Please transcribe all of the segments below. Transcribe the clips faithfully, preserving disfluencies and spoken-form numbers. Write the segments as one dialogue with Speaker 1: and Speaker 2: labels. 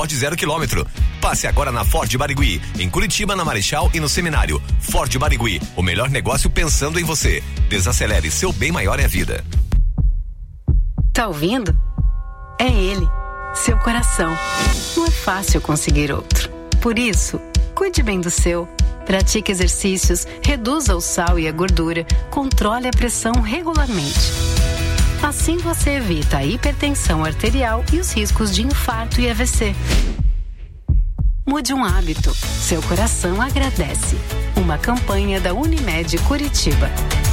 Speaker 1: Ford zero quilômetro. Passe agora na Ford Barigui, em Curitiba, na Marechal e no Seminário. Ford Barigui, o melhor negócio pensando em você. Desacelere, seu bem maior é a vida.
Speaker 2: Tá ouvindo? É ele, seu coração. Não é fácil conseguir outro. Por isso, cuide bem do seu. Pratique exercícios, reduza o sal e a gordura, controle a pressão regularmente. Assim você evita a hipertensão arterial e os riscos de infarto e A V C. Mude um hábito. Seu coração agradece. Uma campanha da Unimed Curitiba.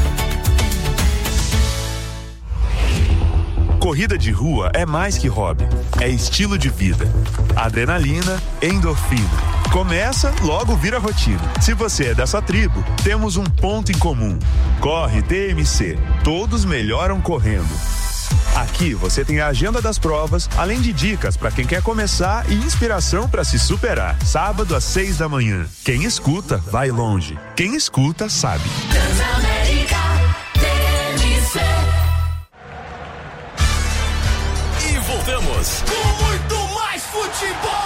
Speaker 3: Corrida de rua é mais que hobby, é estilo de vida. Adrenalina, endorfina. Começa, logo vira rotina. Se você é dessa tribo, temos um ponto em comum. Corre T M C. Todos melhoram correndo. Aqui você tem a agenda das provas, além de dicas para quem quer começar e inspiração para se superar. Sábado às seis da manhã. Quem escuta, vai longe. Quem escuta, sabe.
Speaker 4: Transamérica T M C.
Speaker 1: E voltamos
Speaker 4: Com muito mais futebol.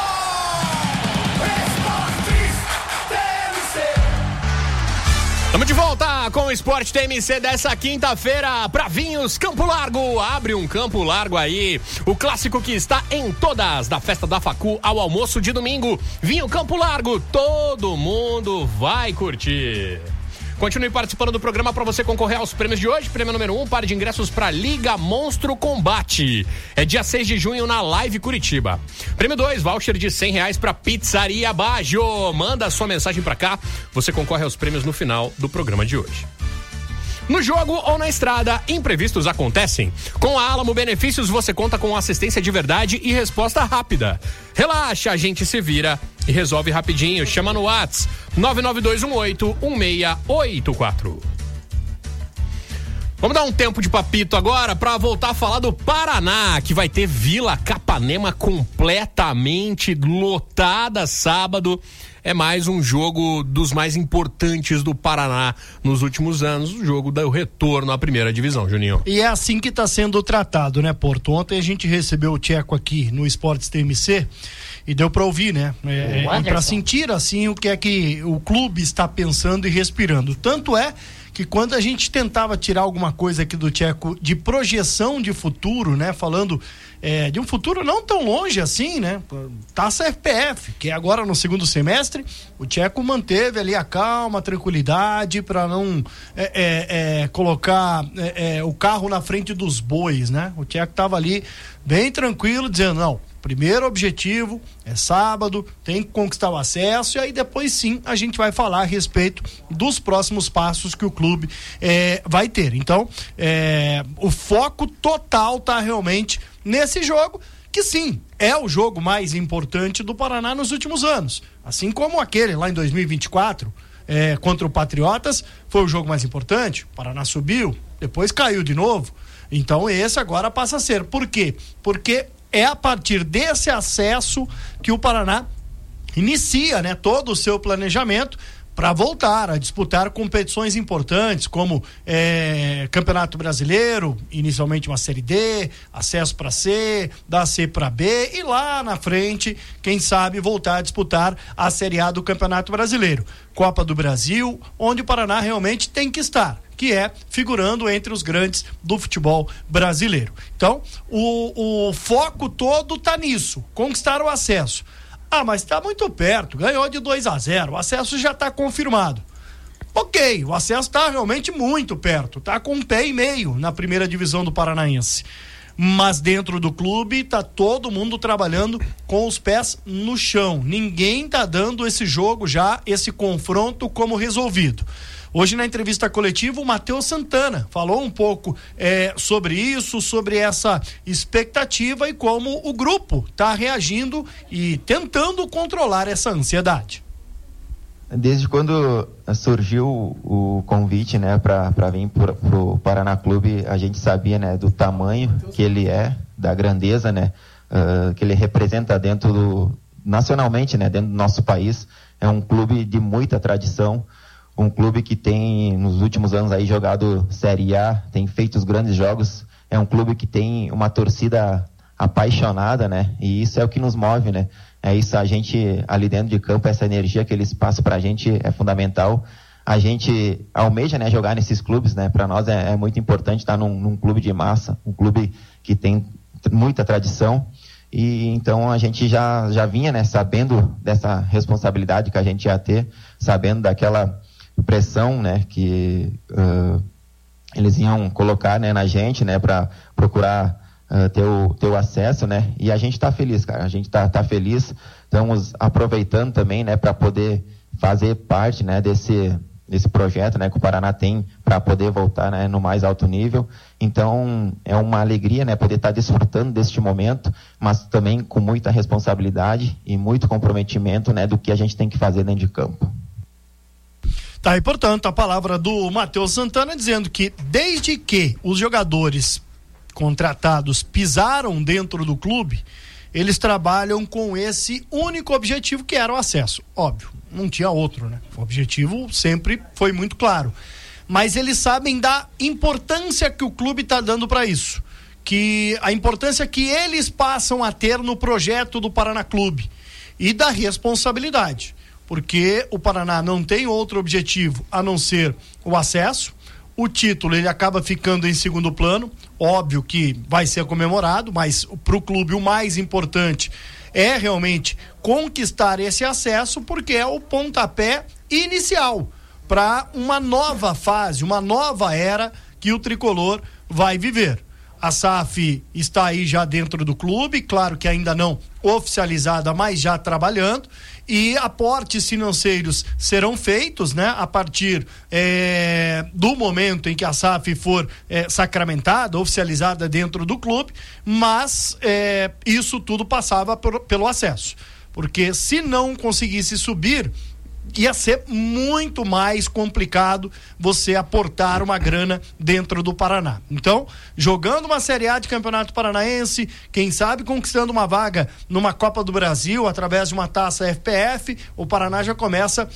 Speaker 5: Estamos de volta com o Esporte T M C dessa quinta-feira para Vinhos Campo Largo. Abre um Campo Largo aí. O clássico que está em todas, da festa da Facu ao almoço de domingo. Vinho Campo Largo, todo mundo vai curtir. Continue participando do programa para você concorrer aos prêmios de hoje. Prêmio número um, par de ingressos para Liga Monstro Combate. É dia seis de junho na Live Curitiba. Prêmio dois, voucher de cem reais para Pizzaria Bajo. Manda sua mensagem para cá. Você concorre aos prêmios no final do programa de hoje. No jogo ou na estrada, imprevistos acontecem. Com a Alamo Benefícios, você conta com assistência de verdade e resposta rápida. Relaxa, a gente se vira e resolve rapidinho. Chama no WhatsApp nove nove dois um oito um seis oito quatro. Vamos dar um tempo de papito agora para voltar a falar do Paraná, que vai ter Vila Capanema completamente lotada sábado. É mais um jogo dos mais importantes do Paraná nos últimos anos, o jogo do retorno à primeira divisão, Juninho.
Speaker 6: E é assim que está sendo tratado, né, Porto? Ontem a gente recebeu o Tcheco aqui no Esportes T M C e deu para ouvir, né? É, e para sentir, assim, o que é que o clube está pensando e respirando. Tanto é que quando a gente tentava tirar alguma coisa aqui do Tcheco de projeção de futuro, né? Falando é, de um futuro não tão longe assim, né? Taça F P F, que é agora no segundo semestre, o Tcheco manteve ali a calma, a tranquilidade para não é, é, é, colocar é, é, o carro na frente dos bois, né? O Tcheco tava ali bem tranquilo, dizendo, não, primeiro objetivo é sábado, tem que conquistar o acesso e aí depois sim a gente vai falar a respeito dos próximos passos que o clube é, vai ter. Então, é, o foco total tá realmente nesse jogo, que sim, é o jogo mais importante do Paraná nos últimos anos. Assim como aquele lá em dois mil e vinte e quatro, é, contra o Patriotas, foi o jogo mais importante. O Paraná subiu, depois caiu de novo. Então esse agora passa a ser. Por quê? Porque é a partir desse acesso que o Paraná inicia, né, todo o seu planejamento para voltar a disputar competições importantes como é, Campeonato Brasileiro, inicialmente uma Série D, acesso para C, da C para B e lá na frente, quem sabe voltar a disputar a Série A do Campeonato Brasileiro, Copa do Brasil, onde o Paraná realmente tem que estar, que é figurando entre os grandes do futebol brasileiro. Então, o, o foco todo tá nisso, conquistar o acesso. Ah, mas está muito perto, ganhou de dois a zero, o acesso já está confirmado. Ok, o acesso está realmente muito perto, está com um pé e meio na primeira divisão do Paranaense. Mas dentro do clube está todo mundo trabalhando com os pés no chão. Ninguém está dando esse jogo já, esse confronto como resolvido. Hoje na entrevista coletiva o Matheus Santana falou um pouco é, sobre isso, sobre essa expectativa e como o grupo está reagindo e tentando controlar essa ansiedade.
Speaker 7: Desde quando surgiu o convite, né, para vir para o Paraná Clube, a gente sabia, né, do tamanho que ele é, da grandeza, né, uh, que ele representa dentro do, nacionalmente, né, dentro do nosso país. É um clube de muita tradição. Um clube que tem, nos últimos anos, aí jogado Série A, tem feito os grandes jogos. É um clube que tem uma torcida apaixonada, né? E isso é o que nos move, né? é isso, a gente ali dentro de campo, essa energia que eles passam pra gente é fundamental. A gente almeja, né, jogar nesses clubes, né? Para nós é, é muito importante estar num, num clube de massa, um clube que tem muita tradição. E então a gente já, já vinha, né, sabendo dessa responsabilidade que a gente ia ter, sabendo daquela pressão, né, que uh, eles iam colocar, né, na gente, né, para procurar uh, ter, o, ter o acesso, né, e a gente está feliz, cara, a gente está tá feliz, estamos aproveitando também, né, para poder fazer parte, né, desse desse projeto, né, que o Paraná tem para poder voltar, né, no mais alto nível. Então é uma alegria, né, poder estar tá desfrutando deste momento, mas também com muita responsabilidade e muito comprometimento, né, do que a gente tem que fazer dentro de campo.
Speaker 6: Tá, e portanto a palavra do Matheus Santana dizendo que desde que os jogadores contratados pisaram dentro do clube, eles trabalham com esse único objetivo, que era o acesso. Óbvio, não tinha outro, né? O objetivo sempre foi muito claro. Mas eles sabem da importância que o clube está dando para isso. Que a importância que eles passam a ter no projeto do Paraná Clube. E da responsabilidade. Porque o Paraná não tem outro objetivo a não ser o acesso. O título, ele acaba ficando em segundo plano. Óbvio que vai ser comemorado, mas para o clube o mais importante é realmente conquistar esse acesso, porque é o pontapé inicial para uma nova fase, uma nova era que o tricolor vai viver. A S A F está aí já dentro do clube, claro que ainda não oficializada, mas já trabalhando, e aportes financeiros serão feitos, né, a partir é, do momento em que a S A F for é, sacramentada, oficializada dentro do clube, mas é, isso tudo passava por, pelo acesso, porque se não conseguisse subir, ia ser muito mais complicado você aportar uma grana dentro do Paraná. Então, jogando uma Série A de Campeonato Paranaense, quem sabe conquistando uma vaga numa Copa do Brasil através de uma taça F P F, o Paraná já começa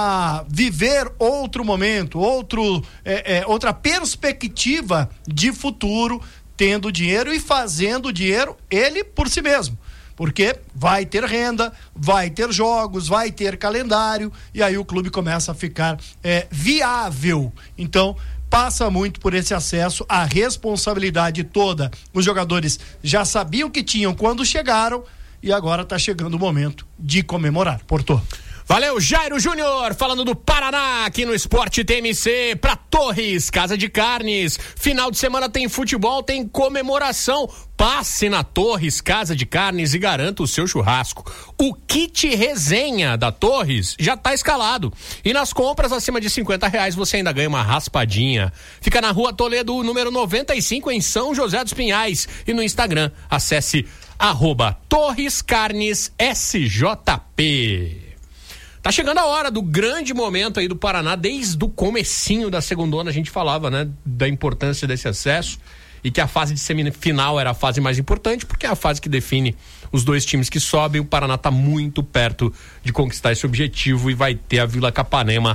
Speaker 6: a viver outro momento, outro, é, é, outra perspectiva de futuro, tendo dinheiro e fazendo dinheiro ele por si mesmo. Porque vai ter renda, vai ter jogos, vai ter calendário, e aí o clube começa a ficar é, viável. Então, passa muito por esse acesso, a responsabilidade toda. Os jogadores já sabiam que tinham quando chegaram, e agora está chegando o momento de comemorar. Porto.
Speaker 5: Valeu, Jairo Júnior, falando do Paraná aqui no Esporte T M C, pra Torres, Casa de Carnes. Final de semana tem futebol, tem comemoração. Passe na Torres, Casa de Carnes, e garanta o seu churrasco. O kit resenha da Torres já tá escalado. E nas compras acima de cinquenta reais você ainda ganha uma raspadinha. Fica na Rua Toledo, número noventa e cinco, em São José dos Pinhais. E no Instagram, acesse arroba Torres Carnes S J P. Tá chegando a hora do grande momento aí do Paraná. Desde o comecinho da segundona a gente falava, né, da importância desse acesso, e que a fase de semifinal era a fase mais importante, porque é a fase que define os dois times que sobem. O Paraná tá muito perto de conquistar esse objetivo e vai ter a Vila Capanema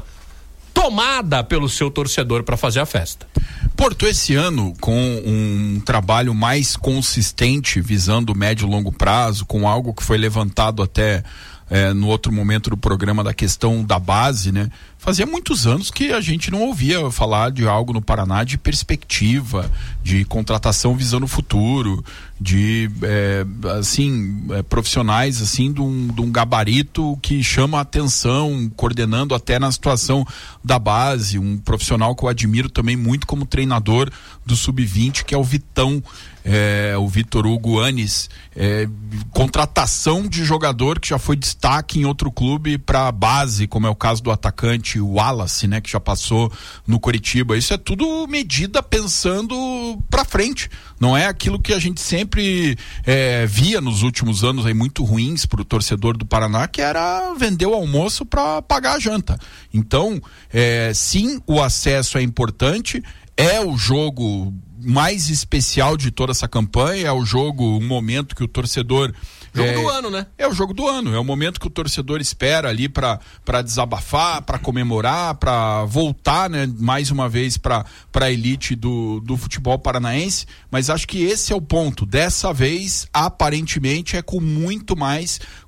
Speaker 5: tomada pelo seu torcedor para fazer a festa.
Speaker 8: Porto, esse ano, com um trabalho mais consistente, visando o médio e longo prazo, com algo que foi levantado até É, no outro momento do programa, da questão da base, né? Fazia muitos anos que a gente não ouvia falar de algo no Paraná de perspectiva, de contratação visando o futuro, de é, assim, é, profissionais assim de um, de um gabarito que chama a atenção, coordenando até na situação da base, um profissional que eu admiro também muito como treinador do sub vinte, que é o Vitão, é, o Vitor Hugo Anes, é, contratação de jogador que já foi destaque em outro clube para a base, como é o caso do atacante Wallace, né, que já passou no Coritiba. Isso é tudo medida pensando para frente, não é aquilo que a gente sempre é, via nos últimos anos aí muito ruins para o torcedor do Paraná, que era vender o almoço para pagar a janta. Então, é, sim, o acesso é importante, é o jogo mais especial de toda essa campanha, é o jogo, um momento que o torcedor...
Speaker 5: Jogo
Speaker 8: é,
Speaker 5: do ano, né?
Speaker 8: É o jogo do ano, é o momento que o torcedor espera ali para para desabafar, para comemorar, para voltar, né, mais uma vez para para a elite do, do futebol paranaense, mas acho que esse é o ponto. Dessa vez, aparentemente, é com muito mais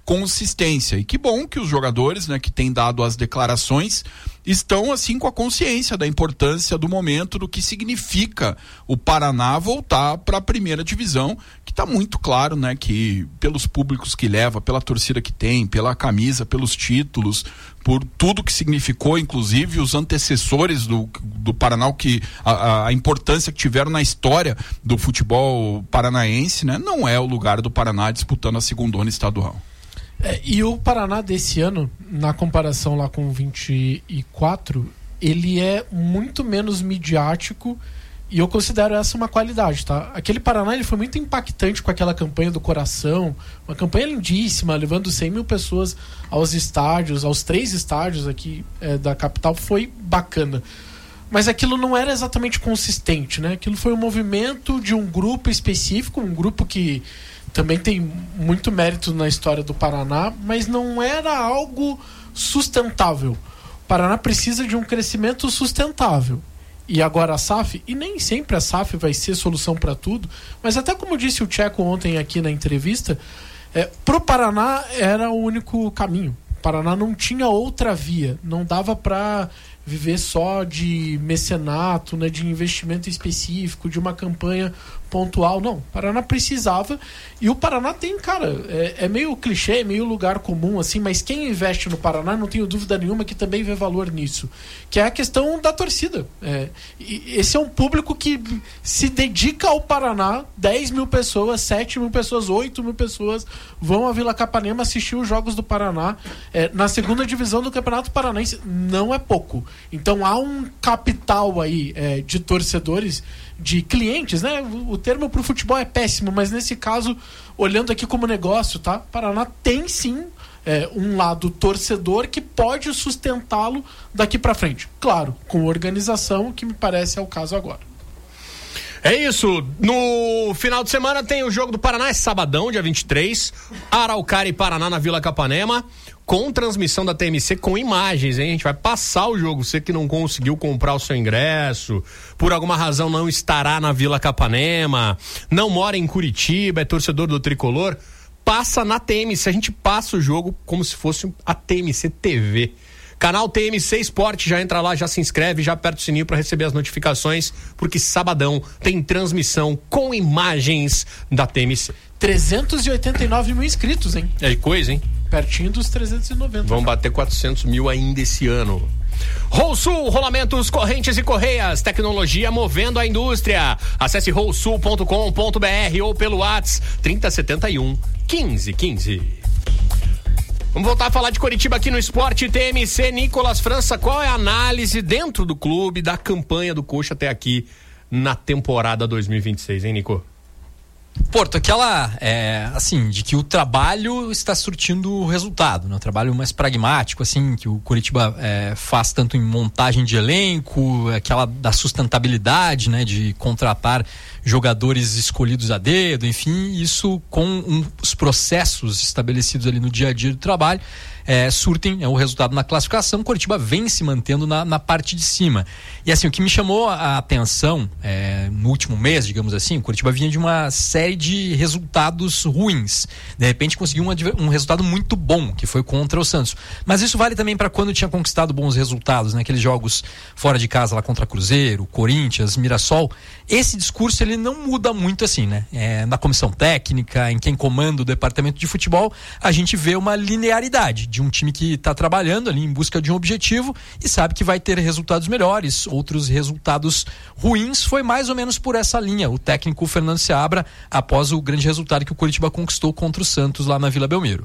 Speaker 8: consistência. E que bom que os jogadores, né, que têm dado as declarações, estão assim com a consciência da importância do momento, do que significa o Paraná voltar para a primeira divisão, que está muito claro, né, que pelos públicos que leva, pela torcida que tem, pela camisa, pelos títulos, por tudo que significou, inclusive os antecessores do, do Paraná, que a, a importância que tiveram na história do futebol paranaense, né, não é o lugar do Paraná disputando a segundona estadual.
Speaker 9: É, e o Paraná desse ano, na comparação lá com o vinte e quatro, ele é muito menos midiático, e eu considero essa uma qualidade, tá? Aquele Paraná, ele foi muito impactante com aquela campanha do coração, uma campanha lindíssima, levando cem mil pessoas aos estádios, aos três estádios aqui é, da capital, foi bacana. Mas aquilo não era exatamente consistente, né? Aquilo foi um movimento de um grupo específico, um grupo que também tem muito mérito na história do Paraná, mas não era algo sustentável. O Paraná precisa de um crescimento sustentável. E agora a S A F, e nem sempre a S A F vai ser solução para tudo, mas até como disse o Tcheco ontem aqui na entrevista, é, para o Paraná era o único caminho. O Paraná não tinha outra via, não dava para viver só de mecenato, né, de investimento específico, de uma campanha pontual. Não, o Paraná precisava, e o Paraná tem, cara, é, é meio clichê, é meio lugar comum, assim, mas quem investe no Paraná, não tenho dúvida nenhuma que também vê valor nisso, que é a questão da torcida. É, e esse é um público que se dedica ao Paraná, dez mil pessoas, sete mil pessoas, oito mil pessoas vão à Vila Capanema assistir os jogos do Paraná é, na segunda divisão do Campeonato Paranaense. Não é pouco. Então há um capital aí é, de torcedores, de clientes, né? O termo para o futebol é péssimo, mas nesse caso, olhando aqui como negócio, tá? Paraná tem sim é, um lado torcedor que pode sustentá-lo daqui para frente. Claro, com organização, que me parece é o caso agora.
Speaker 5: É isso, no final de semana tem o jogo do Paraná, é sabadão, dia vinte e três, Araucária e Paraná na Vila Capanema, com transmissão da T M C com imagens, hein? A gente vai passar o jogo, você que não conseguiu comprar o seu ingresso, por alguma razão não estará na Vila Capanema, não mora em Curitiba, é torcedor do Tricolor, passa na T M C, a gente passa o jogo como se fosse a T M C T V. Canal T M C Esporte, já entra lá, já se inscreve, já aperta o sininho para receber as notificações, porque sabadão tem transmissão com imagens da T M C.
Speaker 9: trezentos e oitenta e nove mil inscritos, hein?
Speaker 5: É coisa, hein?
Speaker 9: Pertinho dos trezentos e noventa.
Speaker 5: Vão bater quatrocentos mil ainda esse ano. Rolsul, rolamentos, correntes e correias, tecnologia movendo a indústria. Acesse rolsul ponto com ponto br ou pelo WhatsApp trinta setenta e um quinze quinze. Vamos voltar a falar de Coritiba aqui no Esporte T M C. Nicolas França, qual é a análise dentro do clube da campanha do Coxa até aqui na temporada dois mil e vinte e seis, hein, Nico?
Speaker 10: Porto, aquela, é, assim, de que o trabalho está surtindo resultado, né? O trabalho mais pragmático, assim, que o Coritiba é, faz tanto em montagem de elenco, aquela da sustentabilidade, né? De contratar jogadores escolhidos a dedo, enfim, isso com um, os processos estabelecidos ali no dia a dia do trabalho, é, surtem é, o resultado na classificação. O Coritiba vem se mantendo na, na parte de cima. E assim, o que me chamou a atenção é, no último mês, digamos assim, o Coritiba vinha de uma série de resultados ruins. De repente conseguiu um, um resultado muito bom, que foi contra o Santos. Mas isso vale também para quando tinha conquistado bons resultados, né? Aqueles jogos fora de casa lá contra Cruzeiro, Corinthians, Mirassol. Esse discurso ele não muda muito assim, né? É, na comissão técnica, em quem comanda o departamento de futebol, a gente vê uma linearidade de um time que está trabalhando ali em busca de um objetivo e sabe que vai ter resultados melhores, outros resultados ruins. Foi mais ou menos por essa linha o técnico Fernando Seabra, após o grande resultado que o Coritiba conquistou contra o Santos lá na Vila Belmiro,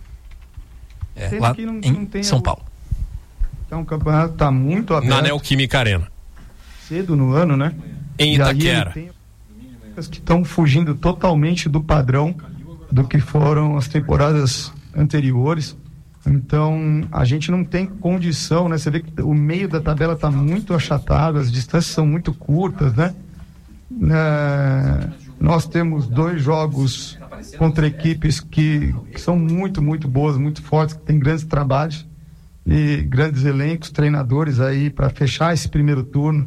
Speaker 10: é, lá não, em não São Paulo.
Speaker 11: Então o campeonato está muito aberto.
Speaker 5: Na Neoquímica Arena.
Speaker 11: Cedo no ano, né?
Speaker 5: Em Itaquera.
Speaker 11: Tem que estão fugindo totalmente do padrão do que foram as temporadas anteriores. Então, a gente não tem condição, né? Você vê que o meio da tabela está muito achatado, as distâncias são muito curtas, né? É, nós temos dois jogos contra equipes que, que são muito, muito boas, muito fortes, que têm grandes trabalhos e grandes elencos, treinadores aí para fechar esse primeiro turno.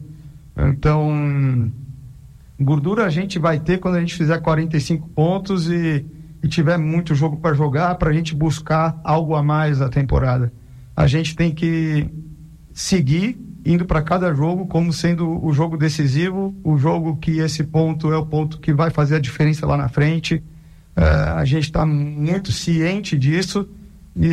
Speaker 11: Então, gordura a gente vai ter quando a gente fizer quarenta e cinco pontos e, e tiver muito jogo para jogar, para a gente buscar algo a mais na temporada. A gente tem que seguir indo para cada jogo como sendo o jogo decisivo, o jogo que esse ponto é o ponto que vai fazer a diferença lá na frente. Uh, a gente está muito ciente disso e,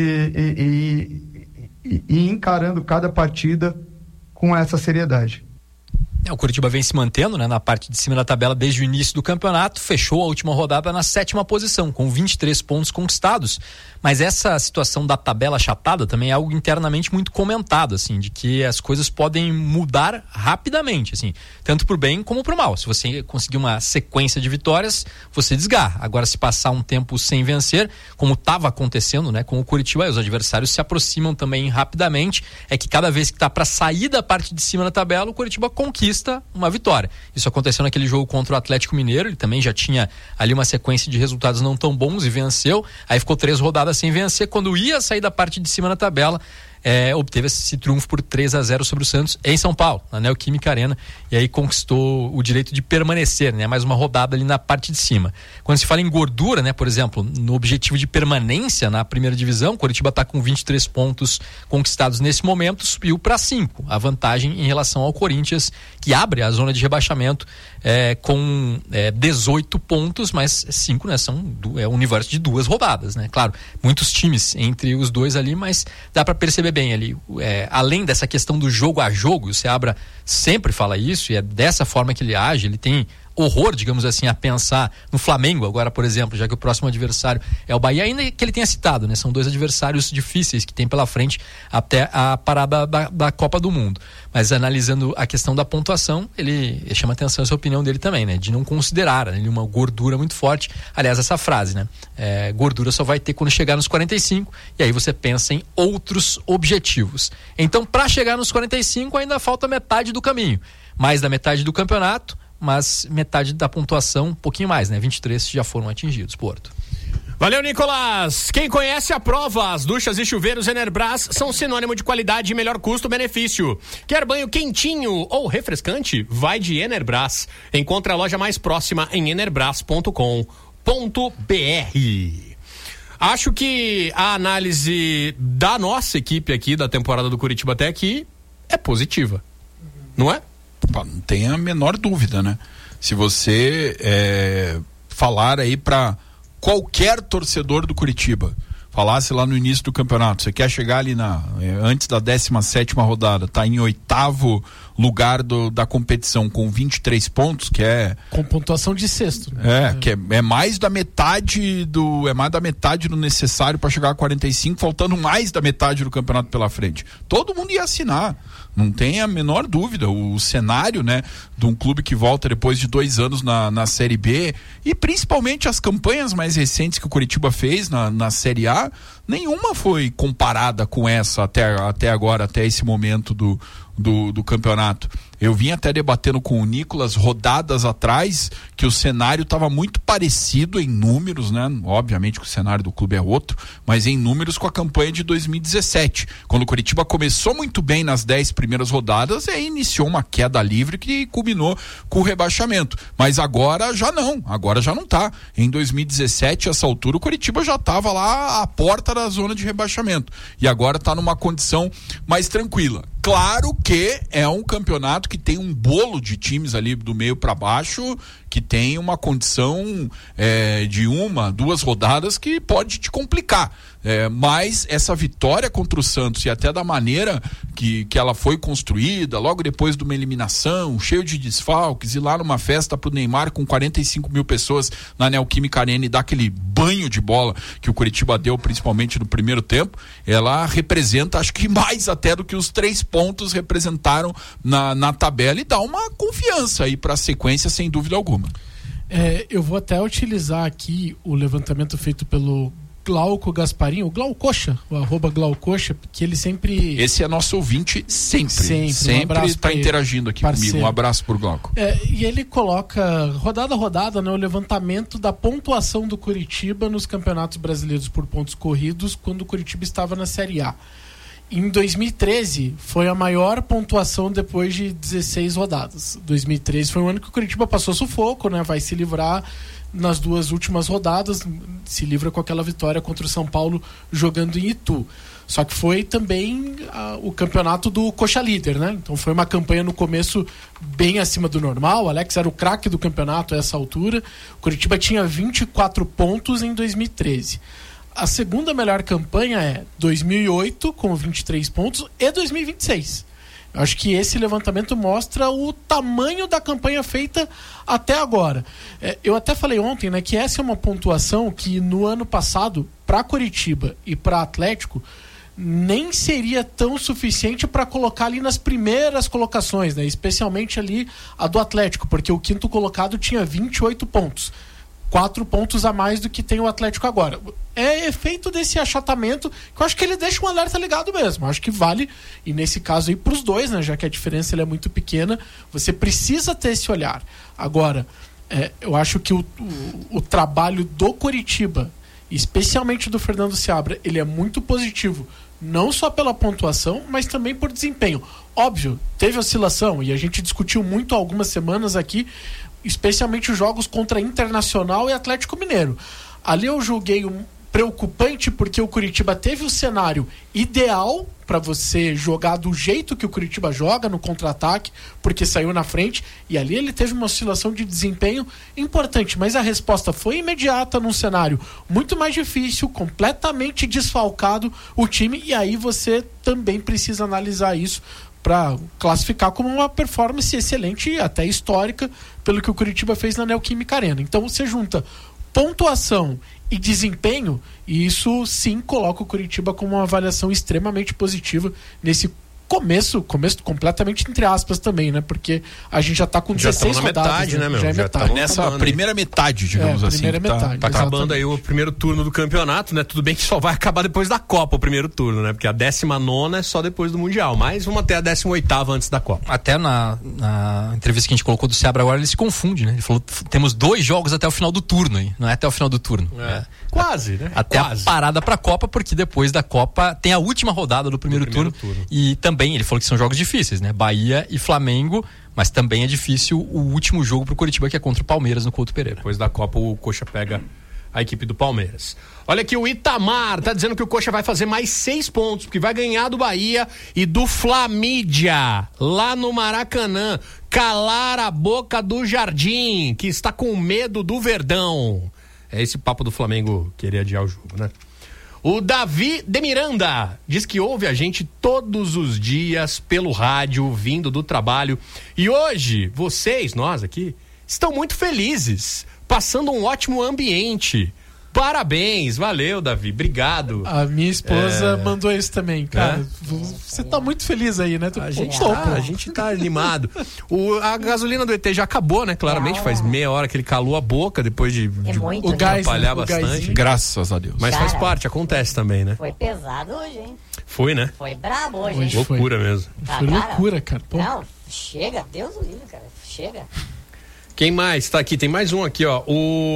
Speaker 11: e, e, e encarando cada partida com essa seriedade.
Speaker 10: É, o Curitiba vem se mantendo, né, na parte de cima da tabela desde o início do campeonato, fechou a última rodada na sétima posição, com vinte e três pontos conquistados. Mas essa situação da tabela achatada também é algo internamente muito comentado, assim, de que as coisas podem mudar rapidamente, assim, tanto pro bem como pro mal. Se você conseguir uma sequência de vitórias, você desgarra. Agora, se passar um tempo sem vencer, como estava acontecendo, né, com o Curitiba, os adversários se aproximam também rapidamente. É que cada vez que tá para sair da parte de cima da tabela, o Curitiba conquista uma vitória. Isso aconteceu naquele jogo contra o Atlético Mineiro, ele também já tinha ali uma sequência de resultados não tão bons e venceu, aí ficou três rodadas sem vencer, quando ia sair da parte de cima da tabela, é, obteve esse triunfo por três a zero sobre o Santos em São Paulo, na Neoquímica Arena, e aí conquistou o direito de permanecer, né? Mais uma rodada ali na parte de cima. Quando se fala em gordura, né? Por exemplo, no objetivo de permanência na primeira divisão, o Curitiba está com vinte e três pontos conquistados nesse momento, subiu para cinco, a vantagem em relação ao Corinthians, que abre a zona de rebaixamento é, com é, dezoito pontos, mas cinco, né? São do, é um universo de duas rodadas, né? Claro, muitos times entre os dois ali, mas dá para perceber bem ali, é, além dessa questão do jogo a jogo, o Seabra sempre fala isso e é dessa forma que ele age, ele tem horror, digamos assim, a pensar no Flamengo agora, por exemplo, já que o próximo adversário é o Bahia, ainda que ele tenha citado, né? São dois adversários difíceis que tem pela frente até a parada da, da Copa do Mundo. Mas analisando a questão da pontuação, ele, ele chama atenção essa opinião dele também, né? De não considerar né? uma gordura muito forte. Aliás, essa frase, né? É, gordura só vai ter quando chegar nos quarenta e cinco e aí você pensa em outros objetivos. Então, para chegar nos quarenta e cinco ainda falta metade do caminho. Mais da metade do campeonato, mas metade da pontuação, um pouquinho mais, né? vinte e três já foram atingidos, Porto.
Speaker 5: Valeu, Nicolas! Quem conhece a prova, as duchas e chuveiros Enerbrás são sinônimo de qualidade e melhor custo-benefício. Quer banho quentinho ou refrescante? Vai de Enerbrás. Encontre a loja mais próxima em enerbrás ponto com ponto b r. Acho que a análise da nossa equipe aqui, da temporada do Curitiba até aqui, é positiva. Não é?
Speaker 8: Não tem a menor dúvida, né? Se você é, falar aí para qualquer torcedor do Curitiba, falasse lá no início do campeonato, você quer chegar ali na, é, antes da décima sétima rodada, tá em oitavo lugar do, da competição com vinte e três pontos, que é...
Speaker 9: Com pontuação de sexto. Né?
Speaker 8: É, que é, é mais da metade do... É mais da metade do necessário para chegar a quarenta e cinco, faltando mais da metade do campeonato pela frente. Todo mundo ia assinar. Não tem a menor dúvida. O, o cenário, né, de um clube que volta depois de dois anos na, na Série B, e principalmente as campanhas mais recentes que o Curitiba fez na, na Série A, nenhuma foi comparada com essa até, até agora, até esse momento do, do, do campeonato. Eu vim até debatendo com o Nicolas rodadas atrás que o cenário estava muito parecido em números, né? Obviamente que o cenário do clube é outro, mas em números com a campanha de dois mil e dezessete, quando o Curitiba começou muito bem nas dez primeiras rodadas e aí iniciou uma queda livre que culminou com o rebaixamento. Mas agora já não, agora já não tá. Em dois mil e dezessete, essa altura, o Curitiba já estava lá à porta da zona de rebaixamento e agora está numa condição mais tranquila. Claro que é um campeonato que tem um bolo de times ali do meio para baixo, que tem uma condição é, de uma, duas rodadas que pode te complicar. É, mas essa vitória contra o Santos e até da maneira que, que ela foi construída, logo depois de uma eliminação, cheio de desfalques, e lá numa festa pro Neymar com quarenta e cinco mil pessoas na Neoquímica Arena e dar aquele banho de bola que o Curitiba deu, principalmente no primeiro tempo, ela representa, acho que mais até do que os três pontos representaram na, na tabela, e dá uma confiança aí para a sequência, sem dúvida alguma.
Speaker 9: É, eu vou até utilizar aqui o levantamento feito pelo Glauco Gasparim, o Glaucoxa, o arroba Glaucoxa, que ele sempre...
Speaker 8: Esse é nosso ouvinte sempre, sempre, sempre
Speaker 9: um
Speaker 8: está interagindo aqui parceiro. comigo, um abraço por Glauco.
Speaker 9: É, e ele coloca, rodada a rodada, né, o levantamento da pontuação do Curitiba nos campeonatos brasileiros por pontos corridos, quando o Curitiba estava na Série A. Em dois mil e treze foi a maior pontuação depois de dezesseis rodadas. dois mil e treze foi um ano que o Coritiba passou sufoco, né? Vai se livrar nas duas últimas rodadas, se livra com aquela vitória contra o São Paulo jogando em Itu. Só que foi também a, o campeonato do coxa líder, né? Então foi uma campanha no começo bem acima do normal. O Alex era o craque do campeonato a essa altura. O Coritiba tinha vinte e quatro pontos em dois mil e treze. A segunda melhor campanha é dois mil e oito, com vinte e três pontos, e dois mil e vinte e seis. Eu acho que esse levantamento mostra o tamanho da campanha feita até agora. É, eu até falei ontem, né, que essa é uma pontuação que no ano passado, para Coritiba e para Atlético, nem seria tão suficiente para colocar ali nas primeiras colocações, né? Especialmente ali a do Atlético, porque o quinto colocado tinha vinte e oito pontos. Quatro pontos a mais do que tem o Atlético agora. É efeito desse achatamento que eu acho que ele deixa um alerta ligado mesmo. Eu acho que vale, e nesse caso aí, para os dois, né? Já que a diferença ele é muito pequena, você precisa ter esse olhar. Agora, é, eu acho que o, o, o trabalho do Coritiba, especialmente do Fernando Seabra, ele é muito positivo. Não só pela pontuação, mas também por desempenho. Óbvio, teve oscilação, e a gente discutiu muito há algumas semanas aqui, especialmente os jogos contra Internacional e Atlético Mineiro. Ali eu julguei um preocupante porque o Coritiba teve o cenário ideal para você jogar do jeito que o Coritiba joga, no contra-ataque, porque saiu na frente, e ali ele teve uma oscilação de desempenho importante, mas a resposta foi imediata num cenário muito mais difícil, completamente desfalcado o time, e aí você também precisa analisar isso para classificar como uma performance excelente e até histórica pelo que o Coritiba fez na Neoquímica Arena. Então você junta pontuação e desempenho, e isso sim coloca o Coritiba com uma avaliação extremamente positiva nesse começo, começo completamente entre aspas também, né? Porque a gente já tá com dezesseis rodadas,
Speaker 5: metade, né, meu?
Speaker 9: Já é
Speaker 5: já
Speaker 9: metade.
Speaker 8: Nessa primeira metade, digamos
Speaker 9: é,
Speaker 8: assim.
Speaker 9: Primeira
Speaker 8: tá,
Speaker 9: metade.
Speaker 5: Tá acabando aí o primeiro turno do campeonato, né? Tudo bem que só vai acabar depois da Copa o primeiro turno, né? Porque a décima nona é só depois do Mundial, mas vamos até a décima oitava antes da Copa.
Speaker 10: Até na, na entrevista que a gente colocou do Seabra agora, ele se confunde, né? Ele falou, temos dois jogos até o final do turno aí, não é até o final do turno.
Speaker 5: É.
Speaker 10: É.
Speaker 5: Quase, né?
Speaker 10: Até
Speaker 5: Quase.
Speaker 10: a parada pra Copa, porque depois da Copa tem a última rodada do primeiro,
Speaker 5: do primeiro
Speaker 10: turno,
Speaker 5: turno.
Speaker 10: E também, ele falou que são jogos difíceis, né? Bahia e Flamengo, mas também é difícil o último jogo pro Coritiba, que é contra o Palmeiras no Couto Pereira.
Speaker 5: Depois da Copa o Coxa pega a equipe do Palmeiras. Olha aqui, o Itamar tá dizendo que o Coxa vai fazer mais seis pontos, porque vai ganhar do Bahia e do Flamídia, lá no Maracanã. Calar a boca do Jardim, que está com medo do Verdão. É esse papo do Flamengo querer adiar o jogo, né? O Davi de Miranda diz que ouve a gente todos os dias pelo rádio, vindo do trabalho. E hoje, vocês, nós aqui, estão muito felizes, passando um ótimo ambiente. Parabéns, valeu, Davi, obrigado.
Speaker 9: A minha esposa
Speaker 5: É.
Speaker 9: mandou isso também, cara.
Speaker 5: É?
Speaker 9: Você tá muito feliz aí, né? Tu-
Speaker 5: A
Speaker 9: Pô,
Speaker 5: gente,
Speaker 9: tô,
Speaker 5: tá,
Speaker 9: pô.
Speaker 5: a gente tá animado. O, a gasolina do E T já acabou, né? Claramente, faz meia hora que ele calou a boca depois de,
Speaker 12: É
Speaker 5: de
Speaker 12: muito,
Speaker 9: O
Speaker 12: né?
Speaker 9: gás,
Speaker 5: atrapalhar
Speaker 9: né? O
Speaker 5: bastante.
Speaker 9: gásinho.
Speaker 8: Graças a Deus.
Speaker 5: Mas faz
Speaker 12: Cara.
Speaker 5: parte, acontece também, né?
Speaker 12: Foi pesado hoje, hein?
Speaker 5: Foi, né?
Speaker 12: Foi brabo hoje,
Speaker 9: Hoje
Speaker 12: hein?
Speaker 9: foi.
Speaker 5: Loucura mesmo.
Speaker 12: Ah,
Speaker 9: Foi
Speaker 12: cara,
Speaker 9: loucura, cara. Pô.
Speaker 12: Não, chega, Deus o livre, cara. Chega.
Speaker 5: Quem mais tá aqui? Tem mais um aqui, ó.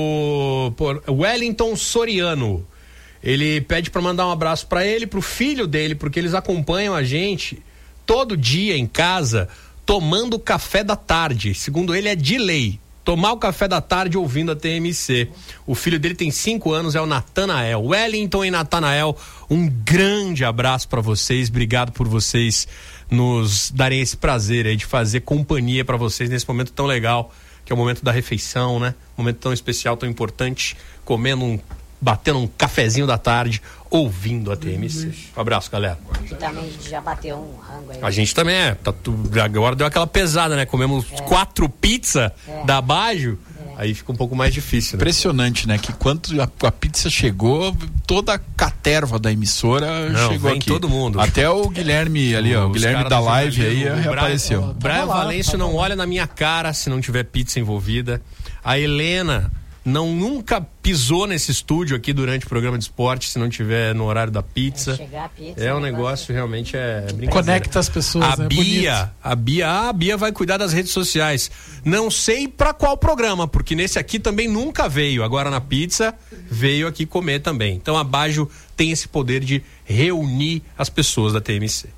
Speaker 5: O pô, Wellington Soriano. Ele pede pra mandar um abraço pra ele, pro filho dele, porque eles acompanham a gente todo dia em casa, tomando café da tarde. Segundo ele, é de lei. Tomar o café da tarde ouvindo a T M C. O filho dele tem cinco anos, é o Natanael. Wellington e Natanael, um grande abraço pra vocês. Obrigado por vocês nos darem esse prazer aí de fazer companhia pra vocês nesse momento tão legal, que é o momento da refeição, né? Um momento tão especial, tão importante, comendo um, batendo um cafezinho da tarde, ouvindo a T M C. Um abraço, galera.
Speaker 12: Também a gente já bateu um rango aí.
Speaker 5: A gente também é, tá tu, agora deu aquela pesada, né? Comemos
Speaker 12: É.
Speaker 5: quatro pizzas
Speaker 12: É.
Speaker 5: da Baggio, aí fica um pouco mais difícil, né?
Speaker 8: Impressionante, né? Que quando a, a pizza chegou, toda a caterva da emissora
Speaker 5: Não,
Speaker 8: chegou
Speaker 5: vem
Speaker 8: aqui.
Speaker 5: todo mundo.
Speaker 8: Até o Guilherme ali, ó, o
Speaker 5: Os
Speaker 8: Guilherme
Speaker 5: caras
Speaker 8: da
Speaker 5: do
Speaker 8: live aí
Speaker 5: jornalismo, o
Speaker 8: reapareceu.
Speaker 5: Brian, Brian
Speaker 9: Tava lá,
Speaker 5: Valêncio
Speaker 9: tava
Speaker 5: não
Speaker 9: lá.
Speaker 5: olha na minha cara se não tiver pizza envolvida. A Helena não nunca pisou nesse estúdio aqui durante o programa de esporte, se não tiver no horário da pizza.
Speaker 12: É, chegar a pizza,
Speaker 5: é um
Speaker 12: negócio,
Speaker 5: negócio realmente é brincadeira.
Speaker 9: Conecta as pessoas,
Speaker 5: a
Speaker 9: né?
Speaker 5: Bia,
Speaker 9: Bonito.
Speaker 5: a Bia, a Bia vai cuidar das redes sociais. Não sei pra qual programa, porque nesse aqui também nunca veio. Agora na pizza veio aqui comer também. Então a Bajo tem esse poder de reunir as pessoas da T M C.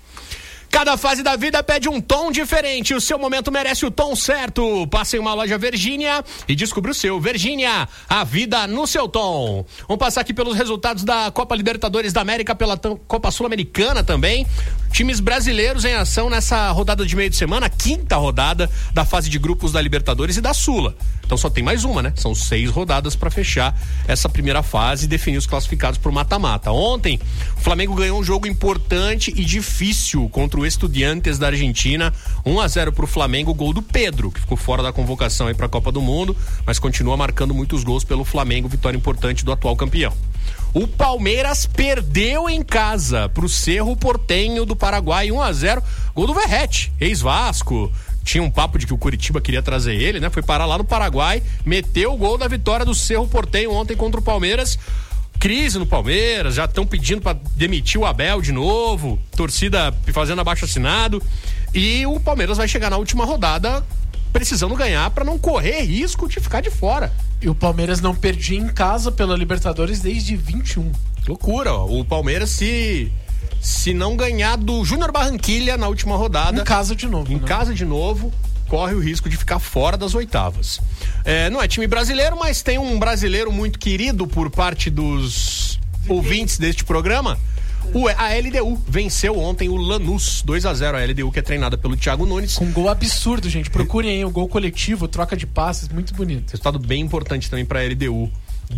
Speaker 5: Cada fase da vida pede um tom diferente. O seu momento merece o tom certo. Passe em uma loja Virgínia e descubra o seu. Virgínia, a vida no seu tom. Vamos passar aqui pelos resultados da Copa Libertadores da América, pela Copa Sul-Americana também. Times brasileiros em ação nessa rodada de meio de semana, quinta rodada da fase de grupos da Libertadores e da Sula. Então só tem mais uma, né? São seis rodadas para fechar essa primeira fase e definir os classificados pro mata-mata. Ontem, o Flamengo ganhou um jogo importante e difícil contra o Estudiantes da Argentina, um a zero pro Flamengo, gol do Pedro, que ficou fora da convocação aí pra Copa do Mundo, mas continua marcando muitos gols pelo Flamengo, vitória importante do atual campeão. O Palmeiras perdeu em casa pro Cerro Porteño do Paraguai, um a zero, gol do Verratti, ex-Vasco. Tinha um papo de que o Curitiba queria trazer ele, né? Foi parar lá no Paraguai, meteu o gol da vitória do Cerro Porteño ontem contra o Palmeiras. Crise no Palmeiras, já estão pedindo para demitir o Abel de novo, torcida fazendo abaixo-assinado, e o Palmeiras vai chegar na última rodada precisando ganhar para não correr risco de ficar de fora.
Speaker 9: E o Palmeiras não perdia em casa pela Libertadores desde vinte e um.
Speaker 5: Loucura, ó. O Palmeiras se se não ganhar do Júnior Barranquilla na última rodada,
Speaker 9: em casa de novo,
Speaker 5: em
Speaker 9: né?
Speaker 5: casa de novo, corre o risco de ficar fora das oitavas. É, não é time brasileiro, mas tem um brasileiro muito querido por parte dos ouvintes deste programa. O, a L D U venceu ontem o Lanús, dois a zero. A L D U que é treinada pelo Thiago Nunes.
Speaker 9: Com um gol absurdo, gente. Procurem aí o gol coletivo, troca de passes, muito bonito.
Speaker 5: Resultado bem importante também para a L D U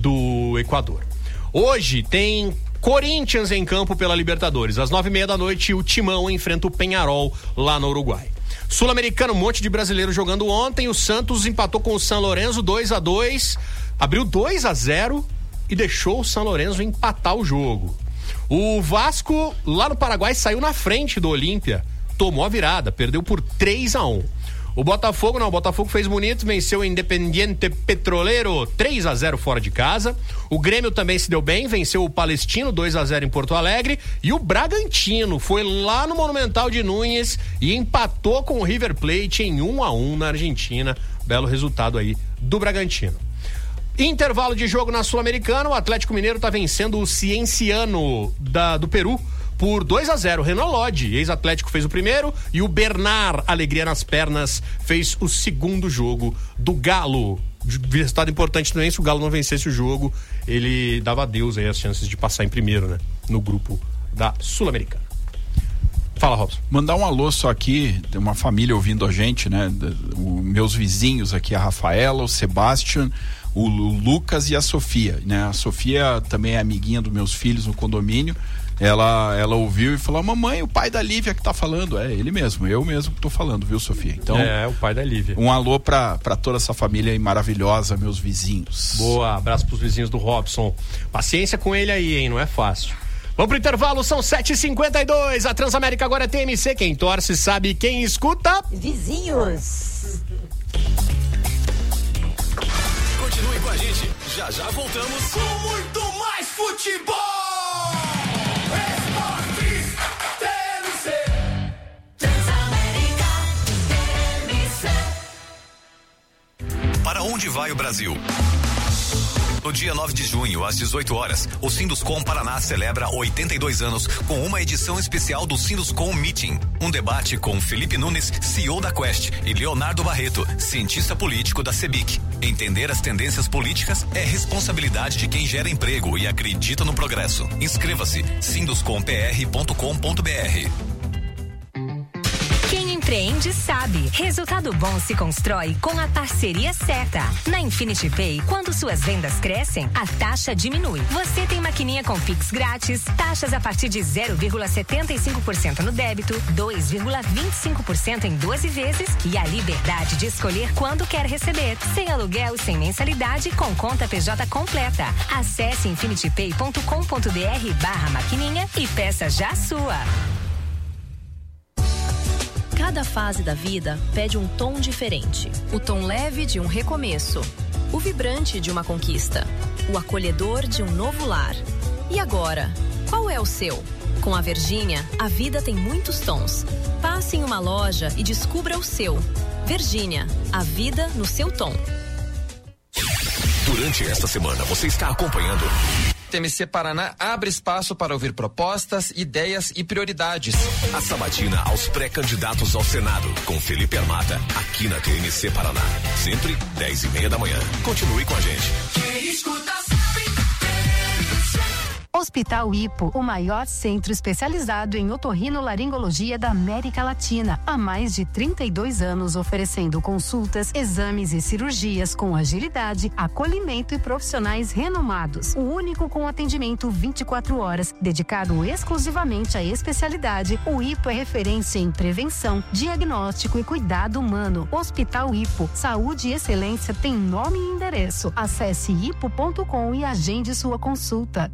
Speaker 5: do Equador. Hoje tem Corinthians em campo pela Libertadores. Às nove e meia da noite, o Timão enfrenta o Peñarol lá no Uruguai. Sul-Americano, um monte de brasileiro jogando ontem. O Santos empatou com o São Lourenço dois a dois, abriu dois a zero e deixou o São Lourenço empatar o jogo. O Vasco, lá no Paraguai, saiu na frente do Olímpia, tomou a virada, perdeu por três a um. O Botafogo, não, o Botafogo fez bonito, venceu o Independiente Petroleiro três a zero fora de casa. O Grêmio também se deu bem, venceu o Palestino dois a zero em Porto Alegre. E o Bragantino foi lá no Monumental de Núñez e empatou com o River Plate em um a um na Argentina. Belo resultado aí do Bragantino. Intervalo de jogo na Sul-Americana, o Atlético Mineiro tá vencendo o Cienciano da, do Peru por dois a zero. Renan Lodge, ex-Atlético, fez o primeiro e o Bernard, alegria nas pernas, fez o segundo jogo do Galo. Resultado importante também, se o Galo não vencesse o jogo, ele dava adeus aí as chances de passar em primeiro, né? No grupo da Sul-Americana. Fala, Robson.
Speaker 8: Mandar um alô só aqui, tem uma família ouvindo a gente, né? O, meus vizinhos aqui, a Rafaela, o Sebastian, o, o Lucas e a Sofia, né? A Sofia também é amiguinha dos meus filhos no condomínio. Ela, ela ouviu e falou: mamãe, o pai da Lívia que tá falando. É ele mesmo, eu mesmo que tô falando, viu, Sofia? Então,
Speaker 5: é, o pai da Lívia.
Speaker 8: Um alô pra, pra toda essa família aí maravilhosa, meus vizinhos.
Speaker 5: Boa, abraço pros vizinhos do Robson. Paciência com ele aí, hein? Não é fácil. Vamos pro intervalo, são sete e cinquenta e dois. A Transamérica agora é T M C. Quem torce sabe, quem escuta.
Speaker 12: Vizinhos.
Speaker 1: Continue com a gente. Já já voltamos
Speaker 4: Com muito mais futebol. Esportes T M C. Transamérica T M C.
Speaker 1: Para onde vai o Brasil? No dia nove de junho, às dezoito horas, o Sinduscom Paraná celebra oitenta e dois anos com uma edição especial do Sinduscom Meeting. Um debate com Felipe Nunes, C E O da Quest, e Leonardo Barreto, cientista político da CEBIC. Entender as tendências políticas é responsabilidade de quem gera emprego e acredita no progresso. Inscreva-se sinduscom p r ponto com ponto b r.
Speaker 13: Empreende sabe. Resultado bom se constrói com a parceria certa. Na Infinity Pay, quando suas vendas crescem, a taxa diminui. Você tem maquininha com Pix grátis, taxas a partir de zero vírgula setenta e cinco por cento no débito, dois vírgula vinte e cinco por cento em doze vezes e a liberdade de escolher quando quer receber. Sem aluguel e sem mensalidade, com conta P J completa. Acesse infinitypay ponto com ponto b r barra maquininha e peça já a sua.
Speaker 14: Cada fase da vida pede um tom diferente. O tom leve de um recomeço. o vibrante de uma conquista, o acolhedor de um novo lar. E agora, qual é o seu? Com a Virgínia, a vida tem muitos tons. Passe em uma loja e descubra o seu. Virgínia, a vida no seu tom.
Speaker 1: Durante esta semana, você está acompanhando.
Speaker 15: T M C Paraná abre espaço para ouvir propostas, ideias e prioridades.
Speaker 1: A sabatina aos pré-candidatos ao Senado, com Felipe Armata, aqui na T M C Paraná. Sempre dez e meia da manhã. Continue com a gente.
Speaker 4: Quem escuta
Speaker 2: Hospital Hipo, o maior centro especializado em otorrinolaringologia da América Latina, há mais de trinta e dois anos oferecendo consultas, exames e cirurgias com agilidade, acolhimento e profissionais renomados. O único com atendimento vinte e quatro horas, dedicado exclusivamente à especialidade. O Hipo é referência em prevenção, diagnóstico e cuidado humano. Hospital Hipo, saúde e excelência tem nome e endereço. Acesse hipo ponto com e agende sua consulta.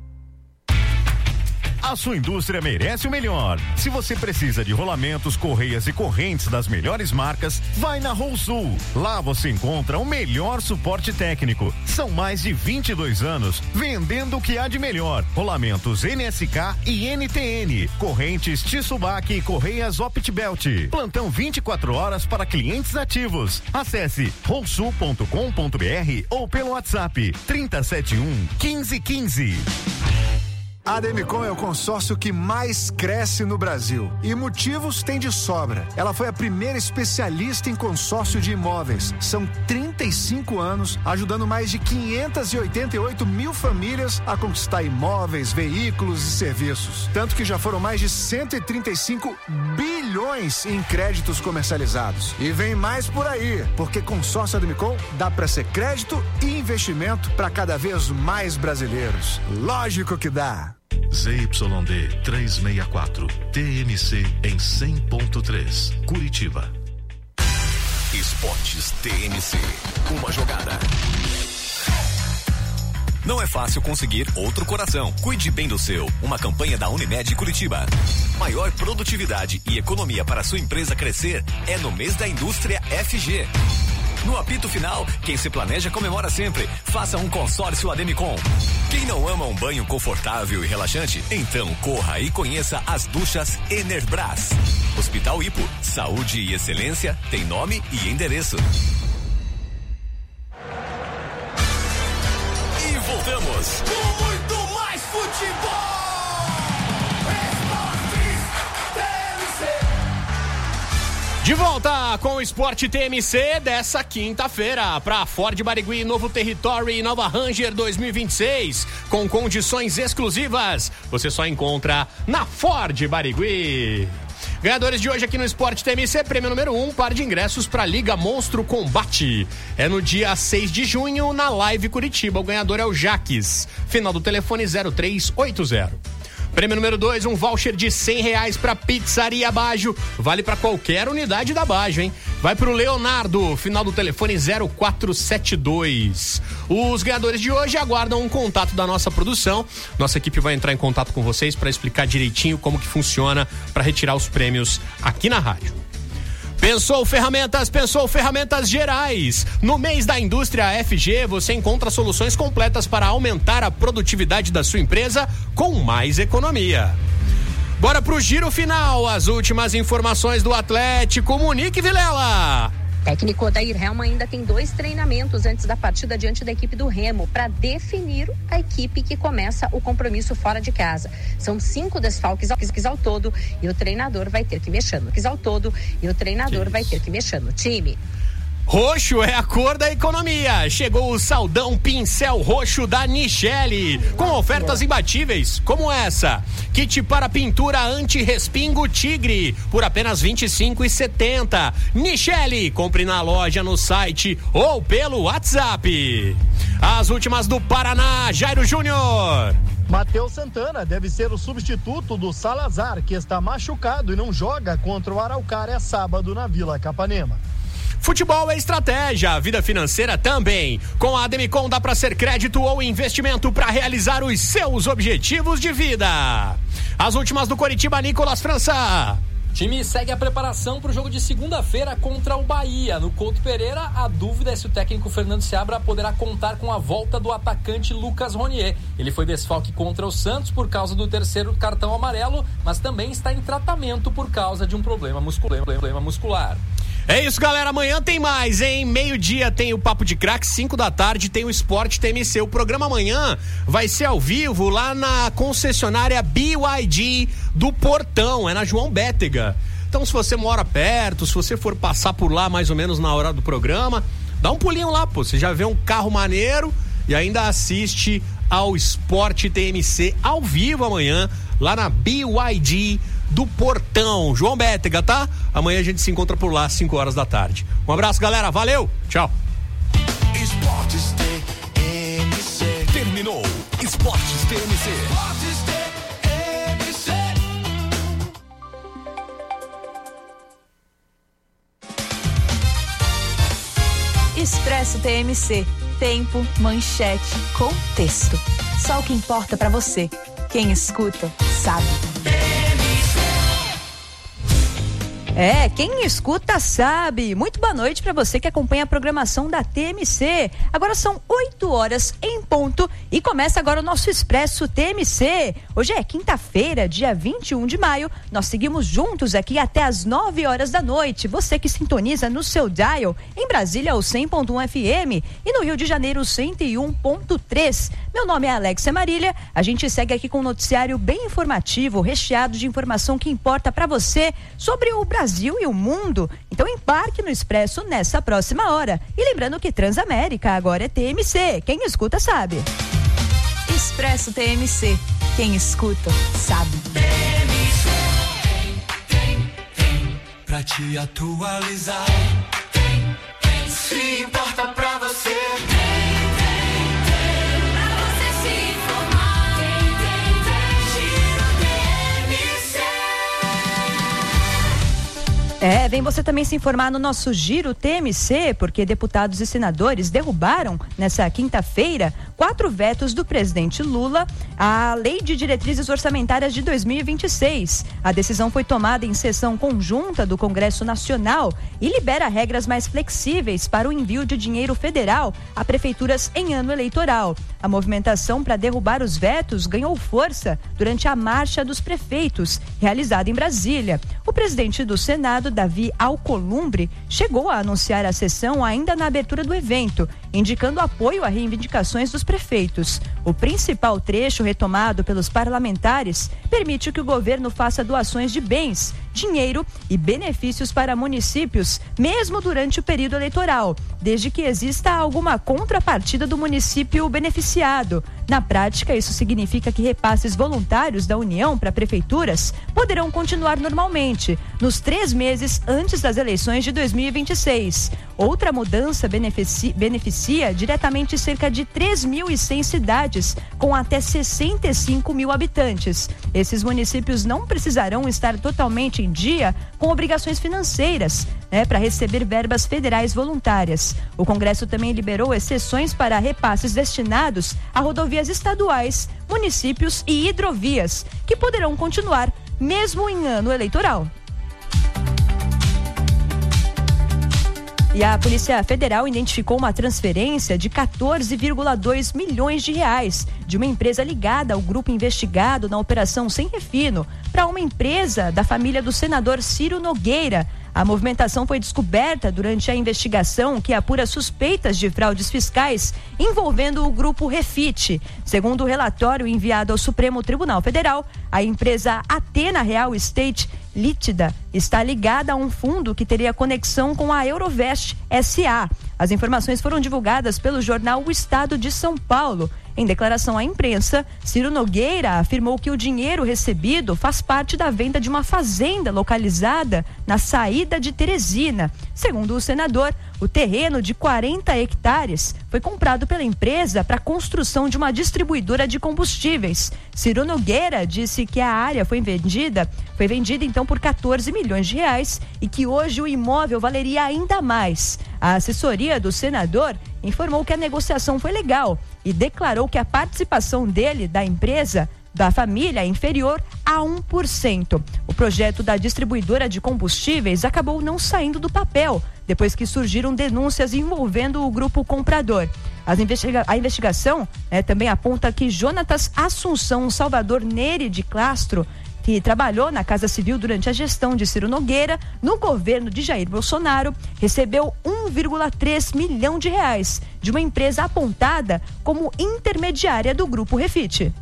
Speaker 16: A sua indústria merece o melhor. Se você precisa de rolamentos, correias e correntes das melhores marcas, vai na Rolsul. Lá você encontra o melhor suporte técnico. São mais de vinte e dois anos vendendo o que há de melhor. Rolamentos N S K e N T N, correntes Tissubak e correias Optbelt. Plantão vinte e quatro horas para clientes ativos. Acesse rolsul ponto com ponto br ou pelo WhatsApp trinta setenta e um, quinze quinze.
Speaker 17: A Ademicon é o consórcio que mais cresce no Brasil e motivos tem de sobra. Ela foi a primeira especialista em consórcio de imóveis. São trinta e cinco anos ajudando mais de quinhentas e oitenta e oito mil famílias a conquistar imóveis, veículos e serviços. Tanto que já foram mais de cento e trinta e cinco bilhões em créditos comercializados. E vem mais por aí, porque consórcio Ademicon dá para ser crédito e investimento para cada vez mais brasileiros. Lógico que dá.
Speaker 18: Z Y D trezentos e sessenta e quatro, T M C em cem ponto três, Curitiba.
Speaker 1: Esportes T M C, uma jogada. Não é fácil conseguir outro coração. Cuide bem do seu. Uma campanha da Unimed Curitiba. Maior produtividade e economia para sua empresa crescer é no mês da indústria F G. No apito final, quem se planeja comemora sempre. Faça um consórcio Ademicon. Quem não ama um banho confortável e relaxante, então corra e conheça as duchas Enerbras. Hospital Hipo, saúde e excelência tem nome e endereço. E voltamos
Speaker 4: com muito mais futebol.
Speaker 5: De volta com o Esporte T M C dessa quinta-feira para Ford Barigui, novo Territory e nova Ranger dois mil e vinte e seis, com condições exclusivas. Você só encontra na Ford Barigui. Ganhadores de hoje aqui no Esporte T M C, prêmio número um, par de ingressos para a Liga Monstro Combate. É no dia seis de junho, na Live Curitiba. O ganhador é o Jaques. Final do telefone zero três oito zero. Prêmio número dois, um voucher de cem reais para Pizzaria Bajo. Vale para qualquer unidade da Bajo, hein? Vai pro Leonardo, final do telefone zero quatro sete dois. Os ganhadores de hoje aguardam um contato da nossa produção. Nossa equipe vai entrar em contato com vocês para explicar direitinho como que funciona para retirar os prêmios aqui na rádio. Pensou ferramentas, pensou ferramentas gerais. No mês da indústria F G, você encontra soluções completas para aumentar a produtividade da sua empresa com mais economia. Bora pro giro final, as últimas informações do Atlético. Monique Vilela.
Speaker 19: Técnico Odair Helman ainda tem dois treinamentos antes da partida diante da equipe do Remo para definir a equipe que começa o compromisso fora de casa. São cinco desfalques ao todo e o treinador vai ter que mexer no ao todo e o treinador vai ter que mexer no time.
Speaker 5: Roxo é a cor da economia. Chegou o saldão pincel roxo da Nichelle, com ofertas imbatíveis como essa: kit para pintura anti-respingo Tigre por apenas vinte e cinco reais e setenta centavos. Nichelle, compre na loja, no site ou pelo WhatsApp. As últimas do Paraná, Jairo Júnior.
Speaker 6: Matheus Santana deve ser o substituto do Salazar, que está machucado e não joga contra o Araucária sábado na Vila Capanema.
Speaker 5: Futebol é estratégia, vida financeira também. Com a Ademicon dá para ser crédito ou investimento para realizar os seus objetivos de vida. As últimas do Coritiba, Nicolas França.
Speaker 10: O time segue a preparação para o jogo de segunda-feira contra o Bahia. No Couto Pereira, a dúvida é se o técnico Fernando Seabra poderá contar com a volta do atacante Lucas Ronier. Ele foi desfalque contra o Santos por causa do terceiro cartão amarelo, mas também está em tratamento por causa de um problema muscular. Problema muscular.
Speaker 5: É isso, galera. Amanhã tem mais, hein? Meio-dia tem o Papo de Crack, cinco da tarde tem o Esporte T M C. O programa amanhã vai ser ao vivo lá na concessionária B Y D do Portão, é na João Bétega. Então, se você mora perto, se você for passar por lá mais ou menos na hora do programa, dá um pulinho lá, pô. Você já vê um carro maneiro e ainda assiste ao Esporte T M C ao vivo amanhã, lá na B Y D do Portão, João Bétega, tá? Amanhã a gente se encontra por lá às cinco horas da tarde. Um abraço, galera, valeu, tchau.
Speaker 4: Esportes T M C.
Speaker 1: Terminou Esportes T M C.
Speaker 4: Esportes T M C.
Speaker 14: Expresso T M C. Tempo, manchete, contexto. Só o que importa pra você. Quem escuta, sabe. É, quem escuta sabe. Muito boa noite para você que acompanha a programação da T M C. Agora são oito horas em ponto e começa agora o nosso Expresso T M C. Hoje é quinta-feira, dia vinte e um de maio. Nós seguimos juntos aqui até as nove horas da noite. Você que sintoniza no seu dial, em Brasília o cem ponto um F M e no Rio de Janeiro o cento e um ponto três. Meu nome é Alexia Marília. A gente segue aqui com um noticiário bem informativo, recheado de informação que importa para você sobre o Brasil Brasil e o mundo. Então embarque no Expresso nessa próxima hora. E lembrando que Transamérica agora é T M C. Quem escuta sabe. Expresso T M C. Quem escuta sabe.
Speaker 4: T M C. Tem, tem, tem. Pra te atualizar. Tem, tem. Se importa pra você. Tem, tem, tem. Pra você se informar. Tem, tem, tem. Giro T M C.
Speaker 14: É, vem você também se informar no nosso Giro T M C, porque deputados e senadores derrubaram, nessa quinta-feira, quatro vetos do presidente Lula à Lei de Diretrizes Orçamentárias de dois mil e vinte e seis. A decisão foi tomada em sessão conjunta do Congresso Nacional e libera regras mais flexíveis para o envio de dinheiro federal a prefeituras em ano eleitoral. A movimentação para derrubar os vetos ganhou força durante a Marcha dos Prefeitos, realizada em Brasília. O presidente do Senado, Davi Alcolumbre, chegou a anunciar a sessão ainda na abertura do evento, indicando apoio a reivindicações dos prefeitos. O principal trecho retomado pelos parlamentares permite que o governo faça doações de bens, dinheiro e benefícios para municípios, mesmo durante o período eleitoral, desde que exista alguma contrapartida do município beneficiado. Na prática, isso significa que repasses voluntários da União para prefeituras poderão continuar normalmente, nos três meses antes das eleições de dois mil e vinte e seis. Outra mudança beneficia, beneficia diretamente cerca de três mil e cem cidades, com até sessenta e cinco mil habitantes. Esses municípios não precisarão estar totalmente em dia com obrigações financeiras, né, para receber verbas federais voluntárias. O Congresso também liberou exceções para repasses destinados a rodovias estaduais, municípios e hidrovias, que poderão continuar mesmo em ano eleitoral. E a Polícia Federal identificou uma transferência de quatorze vírgula dois milhões de reais de uma empresa ligada ao grupo investigado na Operação Sem Refino para uma empresa da família do senador Ciro Nogueira. A movimentação foi descoberta durante a investigação que apura suspeitas de fraudes fiscais envolvendo o grupo Refit. Segundo o relatório enviado ao Supremo Tribunal Federal, a empresa Athena Real Estate Lítida está ligada a um fundo que teria conexão com a Eurovest S A. As informações foram divulgadas pelo jornal O Estado de São Paulo. Em declaração à imprensa, Ciro Nogueira afirmou que o dinheiro recebido faz parte da venda de uma fazenda localizada na saída de Teresina. Segundo o senador, o terreno de quarenta hectares foi comprado pela empresa para a construção de uma distribuidora de combustíveis. Ciro Nogueira disse que a área foi vendida, foi vendida então por quatorze milhões de reais e que hoje o imóvel valeria ainda mais. A assessoria do senador informou que a negociação foi legal e declarou que a participação dele, da empresa,
Speaker 20: da família é inferior a um por cento. O projeto da distribuidora de combustíveis acabou não saindo do papel, depois que surgiram denúncias envolvendo o grupo comprador. As investiga- a investigação né, também aponta que Jonatas Assunção Salvador Neri de Castro, que trabalhou na Casa Civil durante a gestão de Ciro Nogueira, no governo de Jair Bolsonaro, recebeu um vírgula três milhão de reais de uma empresa apontada como intermediária do Grupo Refit.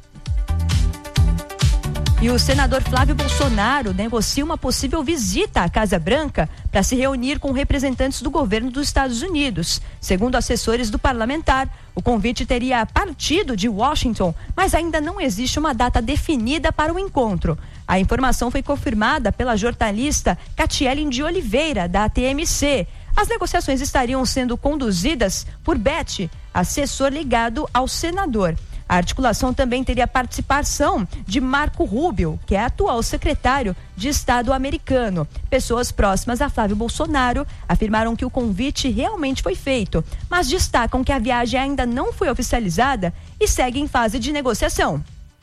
Speaker 20: E o senador Flávio Bolsonaro negocia uma possível visita à Casa Branca para se reunir com representantes do governo dos Estados Unidos. Segundo assessores do parlamentar, o convite teria partido de Washington, mas ainda não existe uma data definida para o encontro. A informação foi confirmada pela jornalista Catiele de Oliveira, da T M C. As negociações estariam sendo conduzidas por Beth, assessor ligado ao senador. A articulação também teria participação de Marco Rubio, que é atual secretário de Estado americano. Pessoas próximas a Flávio Bolsonaro afirmaram que o convite realmente foi feito, mas destacam que a viagem ainda não foi oficializada e segue em fase de negociação.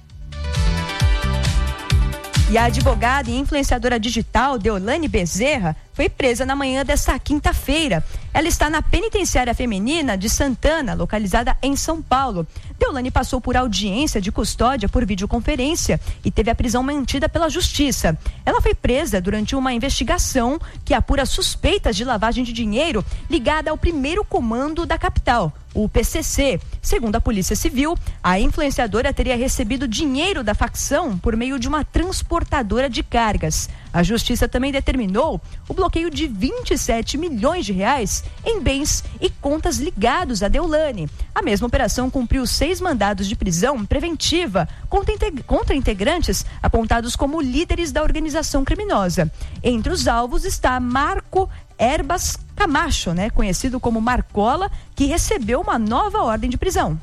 Speaker 20: E a advogada e influenciadora digital Deolane Bezerra foi presa na manhã desta quinta-feira. Ela está na penitenciária feminina de Santana, localizada em São Paulo. Deolane passou por audiência de custódia por videoconferência e teve a prisão mantida pela justiça. Ela foi presa durante uma investigação que apura suspeitas de lavagem de dinheiro ligada ao primeiro comando da capital, o P C C. Segundo a Polícia Civil, a influenciadora teria recebido dinheiro da facção por meio de uma transportadora de cargas. A justiça também determinou o bloqueio de vinte e sete milhões de reais em bens e contas ligados a Deolane. A mesma operação cumpriu seis mandados de prisão preventiva contra, integ- contra integrantes apontados como líderes da organização criminosa. Entre os alvos está Marco Herbas Camacho, né, conhecido como Marcola, que recebeu uma nova ordem de prisão.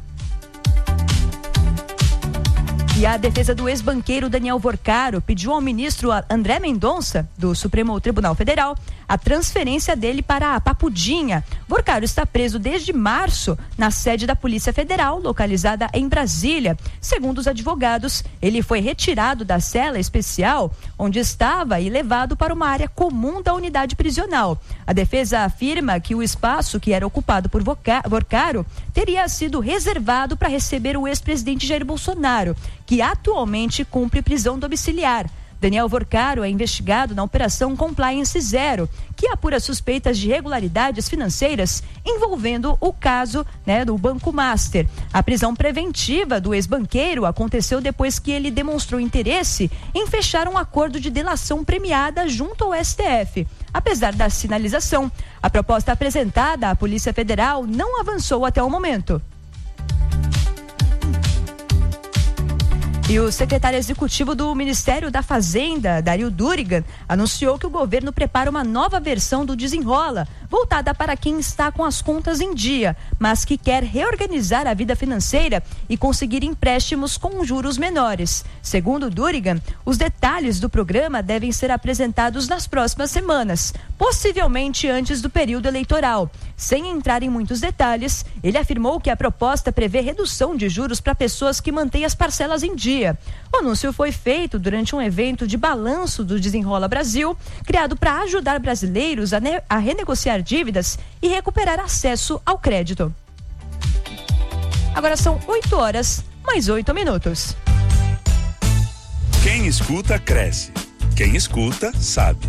Speaker 20: E a defesa do ex-banqueiro Daniel Vorcaro pediu ao ministro André Mendonça, do Supremo Tribunal Federal, a transferência dele para a Papudinha. Vorcaro está preso desde março na sede da Polícia Federal, localizada em Brasília. Segundo os advogados, ele foi retirado da cela especial onde estava e levado para uma área comum da unidade prisional. A defesa afirma que o espaço que era ocupado por Vorcaro teria sido reservado para receber o ex-presidente Jair Bolsonaro, que atualmente cumpre prisão domiciliar. Daniel Vorcaro é investigado na Operação Compliance Zero, que apura suspeitas de irregularidades financeiras envolvendo o caso né, do Banco Master. A prisão preventiva do ex-banqueiro aconteceu depois que ele demonstrou interesse em fechar um acordo de delação premiada junto ao S T F. Apesar da sinalização, a proposta apresentada à Polícia Federal não avançou até o momento. E o secretário executivo do Ministério da Fazenda, Dario Durigan, anunciou que o governo prepara uma nova versão do Desenrola, voltada para quem está com as contas em dia, mas que quer reorganizar a vida financeira e conseguir empréstimos com juros menores. Segundo Durigan, os detalhes do programa devem ser apresentados nas próximas semanas, possivelmente antes do período eleitoral. Sem entrar em muitos detalhes, ele afirmou que a proposta prevê redução de juros para pessoas que mantêm as parcelas em dia. O anúncio foi feito durante um evento de balanço do Desenrola Brasil, criado para ajudar brasileiros a, ne- a renegociar dívidas e recuperar acesso ao crédito. Agora são oito horas, mais oito minutos.
Speaker 3: Quem escuta, cresce. Quem escuta, sabe.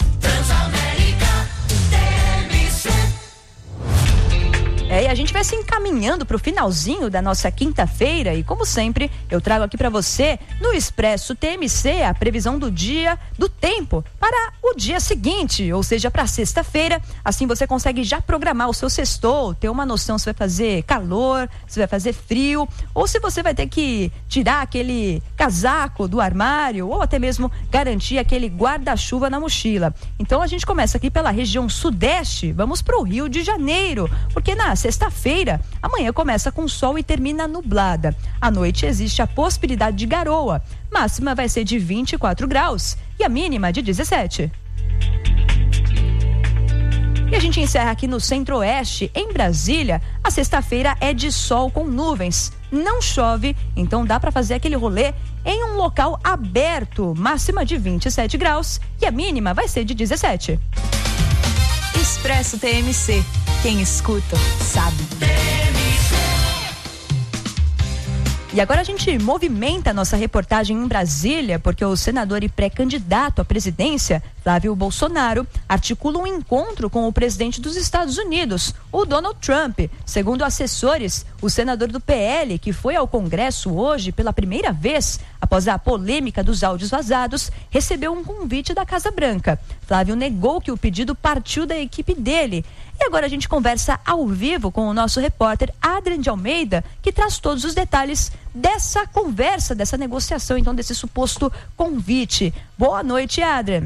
Speaker 20: É, e a gente vai se encaminhando para o finalzinho da nossa quinta-feira e, como sempre, eu trago aqui para você, no Expresso T M C, a previsão do dia, do tempo, para o dia seguinte, ou seja, para sexta-feira. Assim você consegue já programar o seu sextou, ter uma noção se vai fazer calor, se vai fazer frio, ou se você vai ter que tirar aquele casaco do armário, ou até mesmo garantir aquele guarda-chuva na mochila. Então a gente começa aqui pela região sudeste, vamos para o Rio de Janeiro, porque na sexta-feira, amanhã começa com sol e termina nublada. À noite existe a possibilidade de garoa. Máxima vai ser de vinte e quatro graus e a mínima de dezessete. E a gente encerra aqui no Centro-Oeste, em Brasília. A sexta-feira é de sol com nuvens. Não chove, então dá para fazer aquele rolê em um local aberto. Máxima de vinte e sete graus e a mínima vai ser de dezessete.
Speaker 12: Expresso T M C. Quem escuta, sabe.
Speaker 20: E agora a gente movimenta a nossa reportagem em Brasília, porque o senador e pré-candidato à presidência, Flávio Bolsonaro, articula um encontro com o presidente dos Estados Unidos, o Donald Trump. Segundo assessores, o senador do P L, que foi ao Congresso hoje pela primeira vez, após a polêmica dos áudios vazados, recebeu um convite da Casa Branca. Flávio negou que o pedido partiu da equipe dele. E agora a gente conversa ao vivo com o nosso repórter Adrian de Almeida, que traz todos os detalhes dessa conversa, dessa negociação, então, desse suposto convite. Boa noite, Adrian.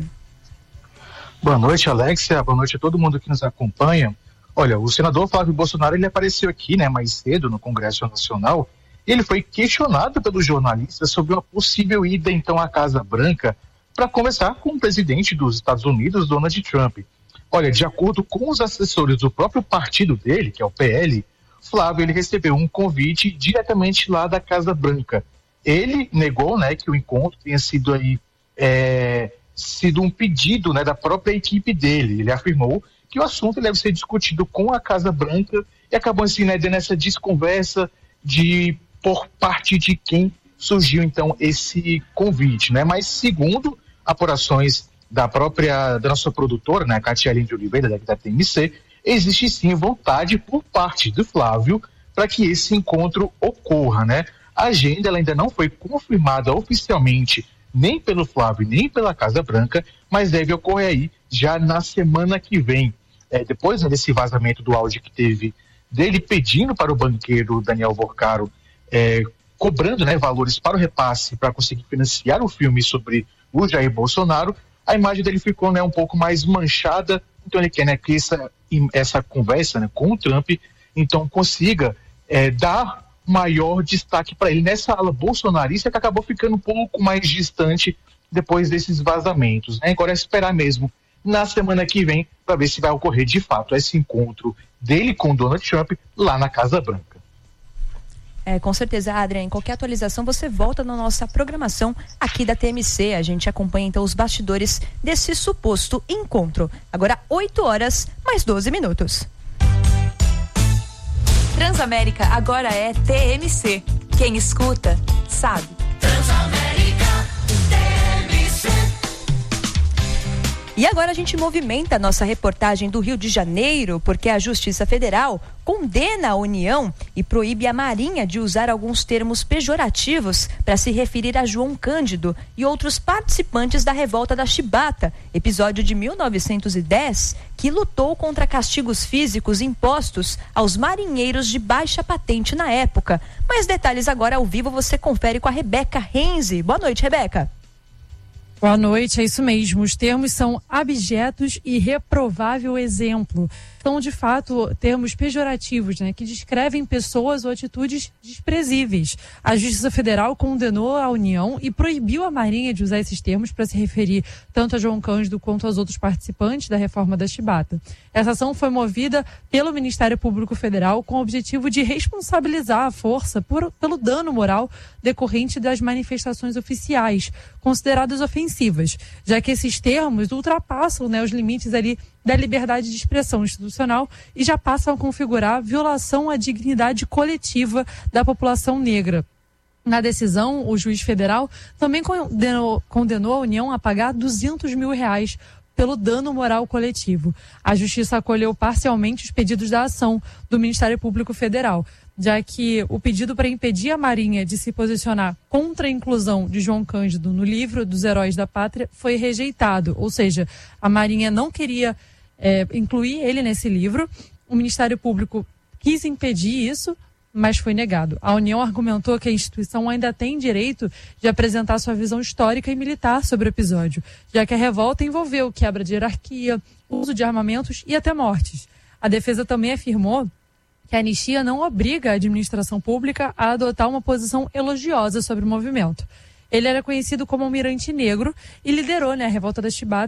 Speaker 21: Boa noite, Alexia. Boa noite a todo mundo que nos acompanha. Olha, o senador Flávio Bolsonaro, ele apareceu aqui, né, mais cedo no Congresso Nacional, e ele foi questionado pelos jornalistas sobre uma possível ida, então, à Casa Branca para conversar com o presidente dos Estados Unidos, Donald Trump. Olha, de acordo com os assessores do próprio partido dele, que é o P L, Flávio, ele recebeu um convite diretamente lá da Casa Branca. Ele negou, né, que o encontro tenha sido aí, é, sido um pedido, né, da própria equipe dele. Ele afirmou que o assunto deve ser discutido com a Casa Branca e acabou assim, né, dando essa desconversa de por parte de quem surgiu então esse convite, né? Mas segundo apurações da própria, da nossa produtora, né, Catiele de Oliveira, da, da T M C, existe sim vontade por parte do Flávio para que esse encontro ocorra, né? A agenda ela ainda não foi confirmada oficialmente nem pelo Flávio, nem pela Casa Branca, mas deve ocorrer aí já na semana que vem. É, depois, né, desse vazamento do áudio que teve dele pedindo para o banqueiro Daniel Vorcaro, é, cobrando, né, valores para o repasse para conseguir financiar o filme sobre o Jair Bolsonaro, a imagem dele ficou, né, um pouco mais manchada. Então ele quer, né, que essa, essa conversa, né, com o Trump então consiga é, dar maior destaque para ele nessa ala bolsonarista que acabou ficando um pouco mais distante depois desses vazamentos, né? Agora é esperar mesmo na semana que vem para ver se vai ocorrer de fato esse encontro dele com Donald Trump lá na Casa Branca.
Speaker 20: É, com certeza, Adriane, qualquer atualização você volta na nossa programação aqui da T M C. A gente acompanha então os bastidores desse suposto encontro. Agora oito horas mais doze minutos.
Speaker 12: Transamérica agora é T M C. Quem escuta, sabe. Transamérica, T M C.
Speaker 20: E agora a gente movimenta a nossa reportagem do Rio de Janeiro, porque a Justiça Federal condena a União e proíbe a Marinha de usar alguns termos pejorativos para se referir a João Cândido e outros participantes da Revolta da Chibata, episódio de mil novecentos e dez, que lutou contra castigos físicos impostos aos marinheiros de baixa patente na época. Mais detalhes agora ao vivo você confere com a Rebeca Renzi. Boa noite, Rebeca.
Speaker 22: Boa noite, é isso mesmo. Os termos são abjetos e reprovável exemplo. São, de fato, termos pejorativos, né, que descrevem pessoas ou atitudes desprezíveis. A Justiça Federal condenou a União e proibiu a Marinha de usar esses termos para se referir tanto a João Cândido quanto aos outros participantes da reforma da Chibata. Essa ação foi movida pelo Ministério Público Federal com o objetivo de responsabilizar a força por, pelo dano moral decorrente das manifestações oficiais, consideradas ofensivas, já que esses termos ultrapassam, né, os limites ali da liberdade de expressão institucional e já passam a configurar violação à dignidade coletiva da população negra. Na decisão, o juiz federal também condenou, condenou a União a pagar duzentos mil reais pelo dano moral coletivo. A Justiça acolheu parcialmente os pedidos da ação do Ministério Público Federal, já que o pedido para impedir a Marinha de se posicionar contra a inclusão de João Cândido no livro dos Heróis da Pátria foi rejeitado, ou seja, a Marinha não queria é, incluir ele nesse livro. O Ministério Público quis impedir isso, mas foi negado. A União argumentou que a instituição ainda tem direito de apresentar sua visão histórica e militar sobre o episódio, já que a revolta envolveu quebra de hierarquia, uso de armamentos e até mortes. A defesa também afirmou que a anistia não obriga a administração pública a adotar uma posição elogiosa sobre o movimento. Ele era conhecido como Almirante Negro e liderou, né, a Revolta da Chibata,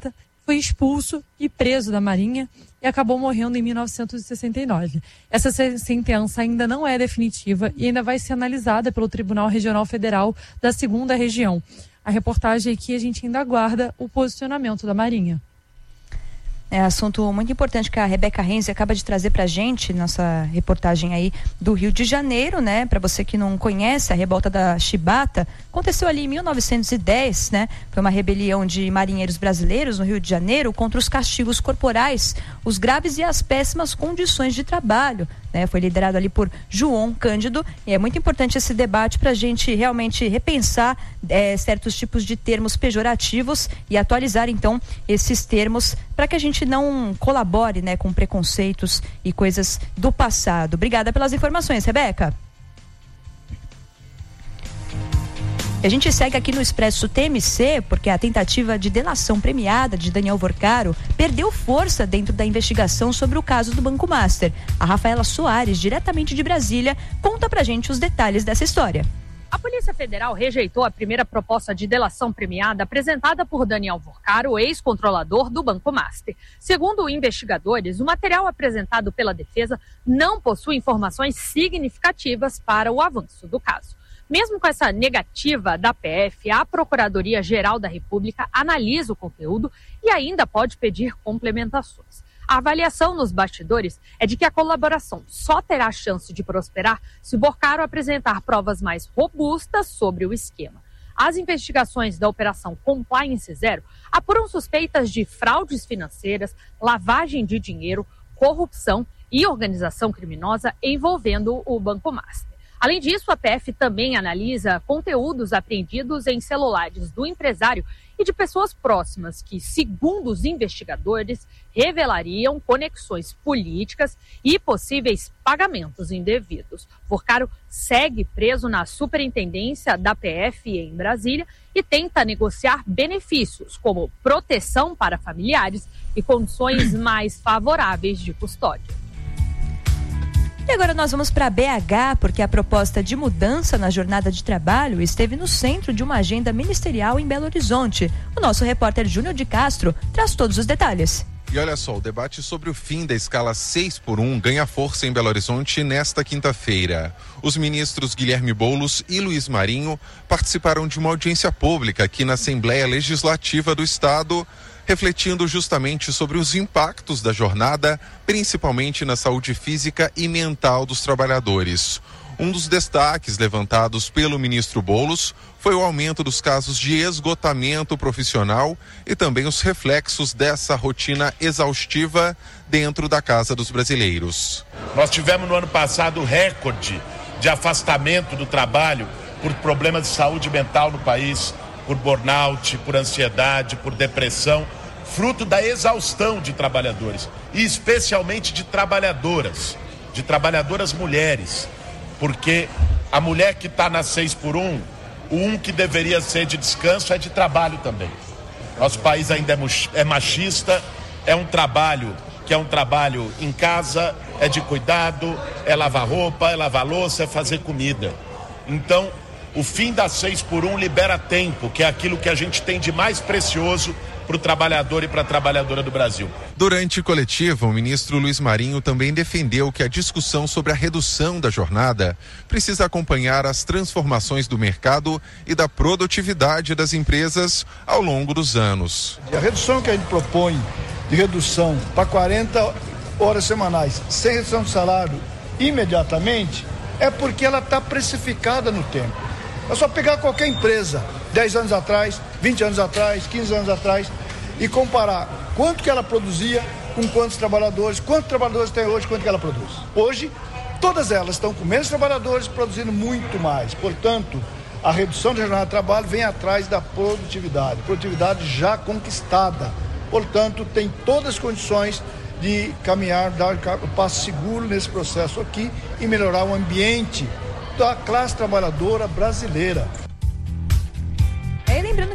Speaker 22: foi expulso e preso da Marinha e acabou morrendo em mil novecentos e sessenta e nove. Essa sentença ainda não é definitiva e ainda vai ser analisada pelo Tribunal Regional Federal da segunda Região. A reportagem aqui, a gente ainda aguarda o posicionamento da Marinha.
Speaker 20: É assunto muito importante que a Rebeca Renzi acaba de trazer pra gente, nossa reportagem aí do Rio de Janeiro, né? Para você que não conhece, a revolta da Chibata aconteceu ali em mil novecentos e dez, né? Foi uma rebelião de marinheiros brasileiros no Rio de Janeiro contra os castigos corporais, os graves e as péssimas condições de trabalho, né? Foi liderado ali por João Cândido e é muito importante esse debate pra gente realmente repensar é, certos tipos de termos pejorativos e atualizar então esses termos para que a gente não colabore, né, com preconceitos e coisas do passado. Obrigada pelas informações, Rebeca. A gente segue aqui no Expresso T M C, porque a tentativa de delação premiada de Daniel Vorcaro perdeu força dentro da investigação sobre o caso do Banco Master. A Rafaela Soares, diretamente de Brasília, conta pra gente os detalhes dessa história.
Speaker 7: A Polícia Federal rejeitou a primeira proposta de delação premiada apresentada por Daniel Vorcaro, ex-controlador do Banco Master. Segundo investigadores, o material apresentado pela defesa não possui informações significativas para o avanço do caso. Mesmo com essa negativa da P F, a Procuradoria-Geral da República analisa o conteúdo e ainda pode pedir complementações. A avaliação nos bastidores é de que a colaboração só terá chance de prosperar se Vorcaro apresentar provas mais robustas sobre o esquema. As investigações da Operação Compliance Zero apuram suspeitas de fraudes financeiras, lavagem de dinheiro, corrupção e organização criminosa envolvendo o Banco Master. Além disso, a P F também analisa conteúdos apreendidos em celulares do empresário e de pessoas próximas que, segundo os investigadores, revelariam conexões políticas e possíveis pagamentos indevidos. Vorcaro segue preso na superintendência da P F em Brasília e tenta negociar benefícios, como proteção para familiares e condições mais favoráveis de custódia.
Speaker 20: E agora nós vamos para B H, porque a proposta de mudança na jornada de trabalho esteve no centro de uma agenda ministerial em Belo Horizonte. O nosso repórter Júnior de Castro traz todos os detalhes.
Speaker 11: E olha só, o debate sobre o fim da escala seis por um ganha força em Belo Horizonte nesta quinta-feira. Os ministros Guilherme Boulos e Luiz Marinho participaram de uma audiência pública aqui na Assembleia Legislativa do Estado, refletindo justamente sobre os impactos da jornada, principalmente na saúde física e mental dos trabalhadores. Um dos destaques levantados pelo ministro Boulos foi o aumento dos casos de esgotamento profissional e também os reflexos dessa rotina exaustiva dentro da casa dos brasileiros.
Speaker 23: Nós tivemos no ano passado recorde de afastamento do trabalho por problemas de saúde mental no país, por burnout, por ansiedade, por depressão, fruto da exaustão de trabalhadores, e especialmente de trabalhadoras, de trabalhadoras mulheres, porque a mulher que está na seis por um, o um que deveria ser de descanso é de trabalho também. Nosso país ainda é machista, é um trabalho que é um trabalho em casa, é de cuidado, é lavar roupa, é lavar louça, é fazer comida. Então, o fim da seis por um libera tempo, que é aquilo que a gente tem de mais precioso para o trabalhador e para a trabalhadora do Brasil.
Speaker 11: Durante coletiva, o ministro Luiz Marinho também defendeu que a discussão sobre a redução da jornada precisa acompanhar as transformações do mercado e da produtividade das empresas ao longo dos anos.
Speaker 24: A redução que a gente propõe de redução para quarenta horas semanais, sem redução de salário imediatamente, é porque ela está precificada no tempo. É só pegar qualquer empresa, dez anos atrás, vinte anos atrás, quinze anos atrás, e comparar quanto que ela produzia com quantos trabalhadores, quantos trabalhadores tem hoje, quanto que ela produz. Hoje, todas elas estão com menos trabalhadores produzindo muito mais. Portanto, a redução da jornada de trabalho vem atrás da produtividade, produtividade já conquistada. Portanto, tem todas as condições de caminhar, dar o passo seguro nesse processo aqui e melhorar o ambiente da classe trabalhadora brasileira.
Speaker 20: É, lembrando que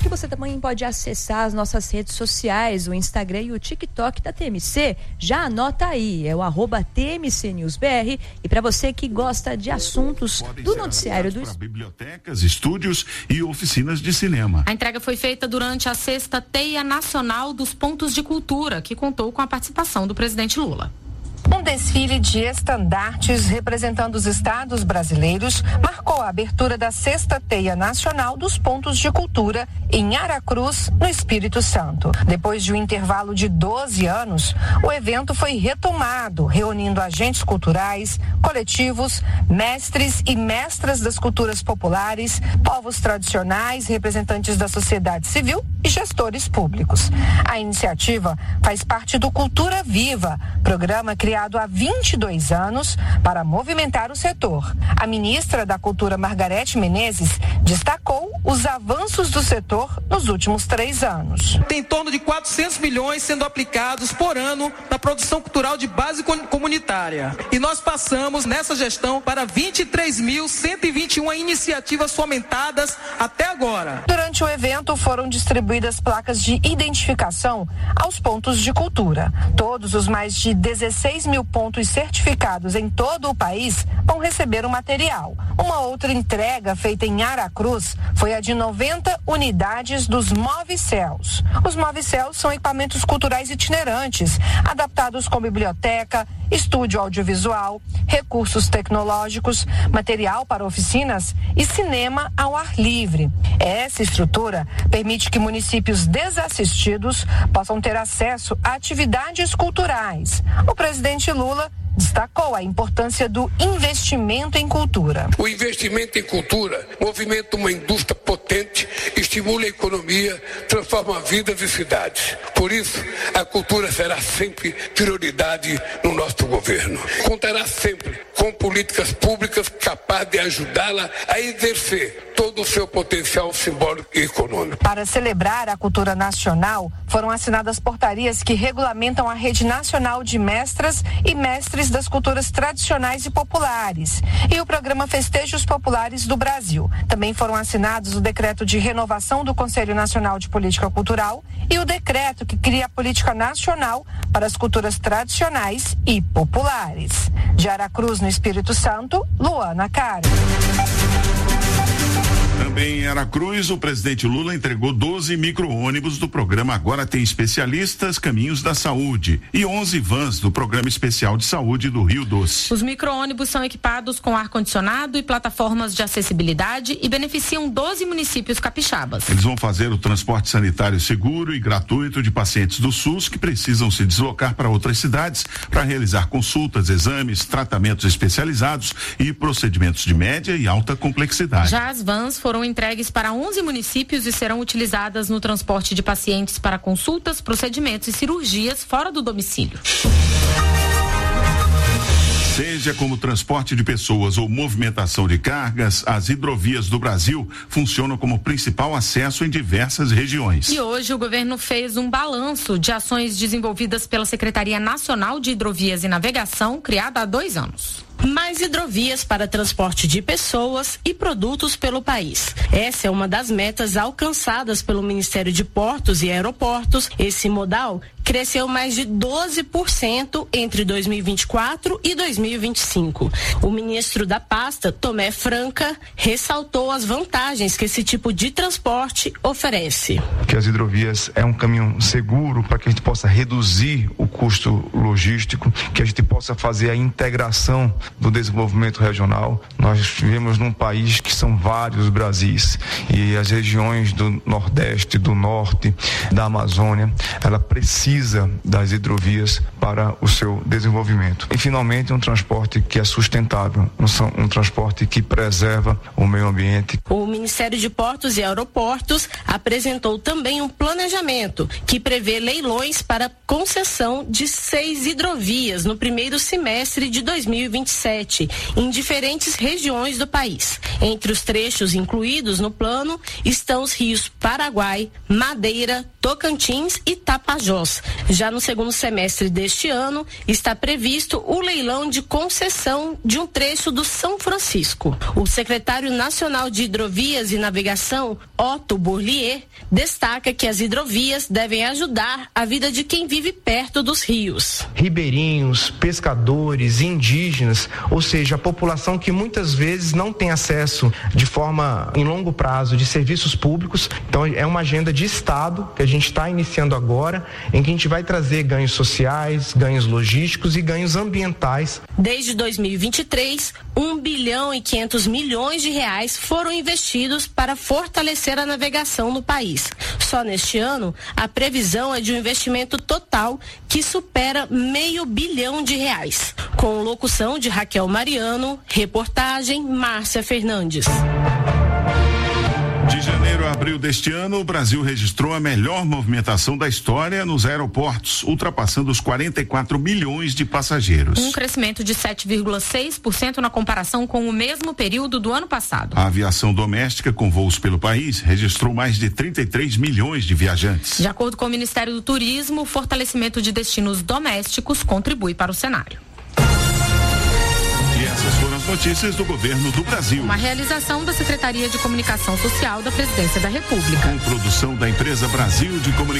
Speaker 20: você também pode acessar as nossas redes sociais, o Instagram e o TikTok da T M C. Já anota aí, é o arroba T M C News B R. E para você que gosta de assuntos do noticiário do
Speaker 8: bibliotecas, estúdios e oficinas de cinema.
Speaker 9: A entrega foi feita durante a sexta Teia Nacional dos Pontos de Cultura, que contou com a participação do presidente Lula.
Speaker 13: Um desfile de estandartes representando os estados brasileiros marcou a abertura da sexta Teia Nacional dos Pontos de Cultura em Aracruz, no Espírito Santo. Depois de um intervalo de doze anos, o evento foi retomado, reunindo agentes culturais, coletivos, mestres e mestras das culturas populares, povos tradicionais, representantes da sociedade civil e gestores públicos. A iniciativa faz parte do Cultura Viva, programa criado há vinte e dois anos para movimentar o setor. A ministra da Cultura, Margarete Menezes, destacou os avanços do setor nos últimos três anos.
Speaker 15: Tem em torno de quatrocentos milhões sendo aplicados por ano na produção cultural de base comunitária. E nós passamos nessa gestão para vinte e três mil cento e vinte e uma iniciativas fomentadas até agora.
Speaker 13: Durante o evento foram distribuídas placas de identificação aos pontos de cultura. Todos os mais de dezesseis mil pontos certificados em todo o país vão receber o material. Uma outra entrega feita em Aracruz foi a de noventa unidades dos Move-Céus. Os Move-Céus são equipamentos culturais itinerantes, adaptados com biblioteca, estúdio audiovisual, recursos tecnológicos, material para oficinas e cinema ao ar livre. Essa estrutura permite que municípios desassistidos possam ter acesso a atividades culturais. O presidente Lula destacou a importância do investimento em cultura.
Speaker 25: O investimento em cultura movimenta uma indústria potente, estimula a economia, transforma vidas e cidades. Por isso, a cultura será sempre prioridade no nosso governo. Contará sempre com políticas públicas capazes de ajudá-la a exercer todo o seu potencial simbólico e econômico.
Speaker 13: Para celebrar a cultura nacional, foram assinadas portarias que regulamentam a rede nacional de mestras e mestres das culturas tradicionais e populares e o programa Festejos Populares do Brasil. Também foram assinados o decreto de renovação do Conselho Nacional de Política Cultural e o decreto que cria a política nacional para as culturas tradicionais e populares. De Aracruz, no Espírito Santo, Luana Caro.
Speaker 8: Também em Aracruz, o presidente Lula entregou doze micro-ônibus do programa Agora Tem Especialistas Caminhos da Saúde e onze vans do Programa Especial de Saúde do Rio Doce.
Speaker 9: Os micro-ônibus são equipados com ar-condicionado e plataformas de acessibilidade e beneficiam doze municípios capixabas.
Speaker 8: Eles vão fazer o transporte sanitário seguro e gratuito de pacientes do SUS que precisam se deslocar para outras cidades para realizar consultas, exames, tratamentos especializados e procedimentos de média e alta complexidade.
Speaker 9: Já as vans foram Foram entregues para onze municípios e serão utilizadas no transporte de pacientes para consultas, procedimentos e cirurgias fora do domicílio.
Speaker 8: Seja como transporte de pessoas ou movimentação de cargas, as hidrovias do Brasil funcionam como principal acesso em diversas regiões.
Speaker 9: E hoje o governo fez um balanço de ações desenvolvidas pela Secretaria Nacional de Hidrovias e Navegação, criada há dois anos.
Speaker 26: Mais hidrovias para transporte de pessoas e produtos pelo país. Essa é uma das metas alcançadas pelo Ministério de Portos e Aeroportos. Esse modal cresceu mais de doze por cento entre dois mil e vinte e quatro e dois mil e vinte e cinco. O ministro da pasta, Tomé Franca, ressaltou as vantagens que esse tipo de transporte oferece.
Speaker 27: Que as hidrovias é um caminho seguro para que a gente possa reduzir o custo logístico, que a gente possa fazer a integração do desenvolvimento regional. Nós vivemos num país que são vários Brasis e as regiões do Nordeste, do Norte, da Amazônia, ela precisa das hidrovias para o seu desenvolvimento. E finalmente um transporte que é sustentável, um, um transporte que preserva o meio ambiente.
Speaker 26: O Ministério de Portos e Aeroportos apresentou também um planejamento que prevê leilões para concessão de seis hidrovias no primeiro semestre de dois mil e vinte e sete, em diferentes regiões do país. Entre os trechos incluídos no plano estão os rios Paraguai, Madeira, Tocantins e Tapajós. Já no segundo semestre deste ano, está previsto o leilão de concessão de um trecho do São Francisco. O secretário nacional de Hidrovias e Navegação, Otto Bourlier, destaca que as hidrovias devem ajudar a vida de quem vive perto dos rios.
Speaker 2: Ribeirinhos, pescadores, indígenas, ou seja, a população que muitas vezes não tem acesso de forma em longo prazo de serviços públicos. Então é uma agenda de Estado que a gente está iniciando agora, em que a gente vai trazer ganhos sociais, ganhos logísticos e ganhos ambientais.
Speaker 26: Desde dois mil e vinte e três, um bilhão e quinhentos milhões de reais foram investidos para fortalecer a navegação no país. Só neste ano, a previsão é de um investimento total que supera meio bilhão de reais. Com locução de Raquel Mariano, reportagem Márcia Fernandes.
Speaker 8: De janeiro a abril deste ano, o Brasil registrou a melhor movimentação da história nos aeroportos, ultrapassando os quarenta e quatro milhões de passageiros.
Speaker 9: Um crescimento de sete vírgula seis por cento na comparação com o mesmo período do ano passado.
Speaker 8: A aviação doméstica com voos pelo país registrou mais de trinta e três milhões de viajantes.
Speaker 9: De acordo com o Ministério do Turismo, o fortalecimento de destinos domésticos contribui para o cenário.
Speaker 8: E essas foram as notícias do governo do Brasil.
Speaker 9: Uma realização da Secretaria de Comunicação Social da Presidência da República.
Speaker 8: Com produção da empresa Brasil de Comunicação.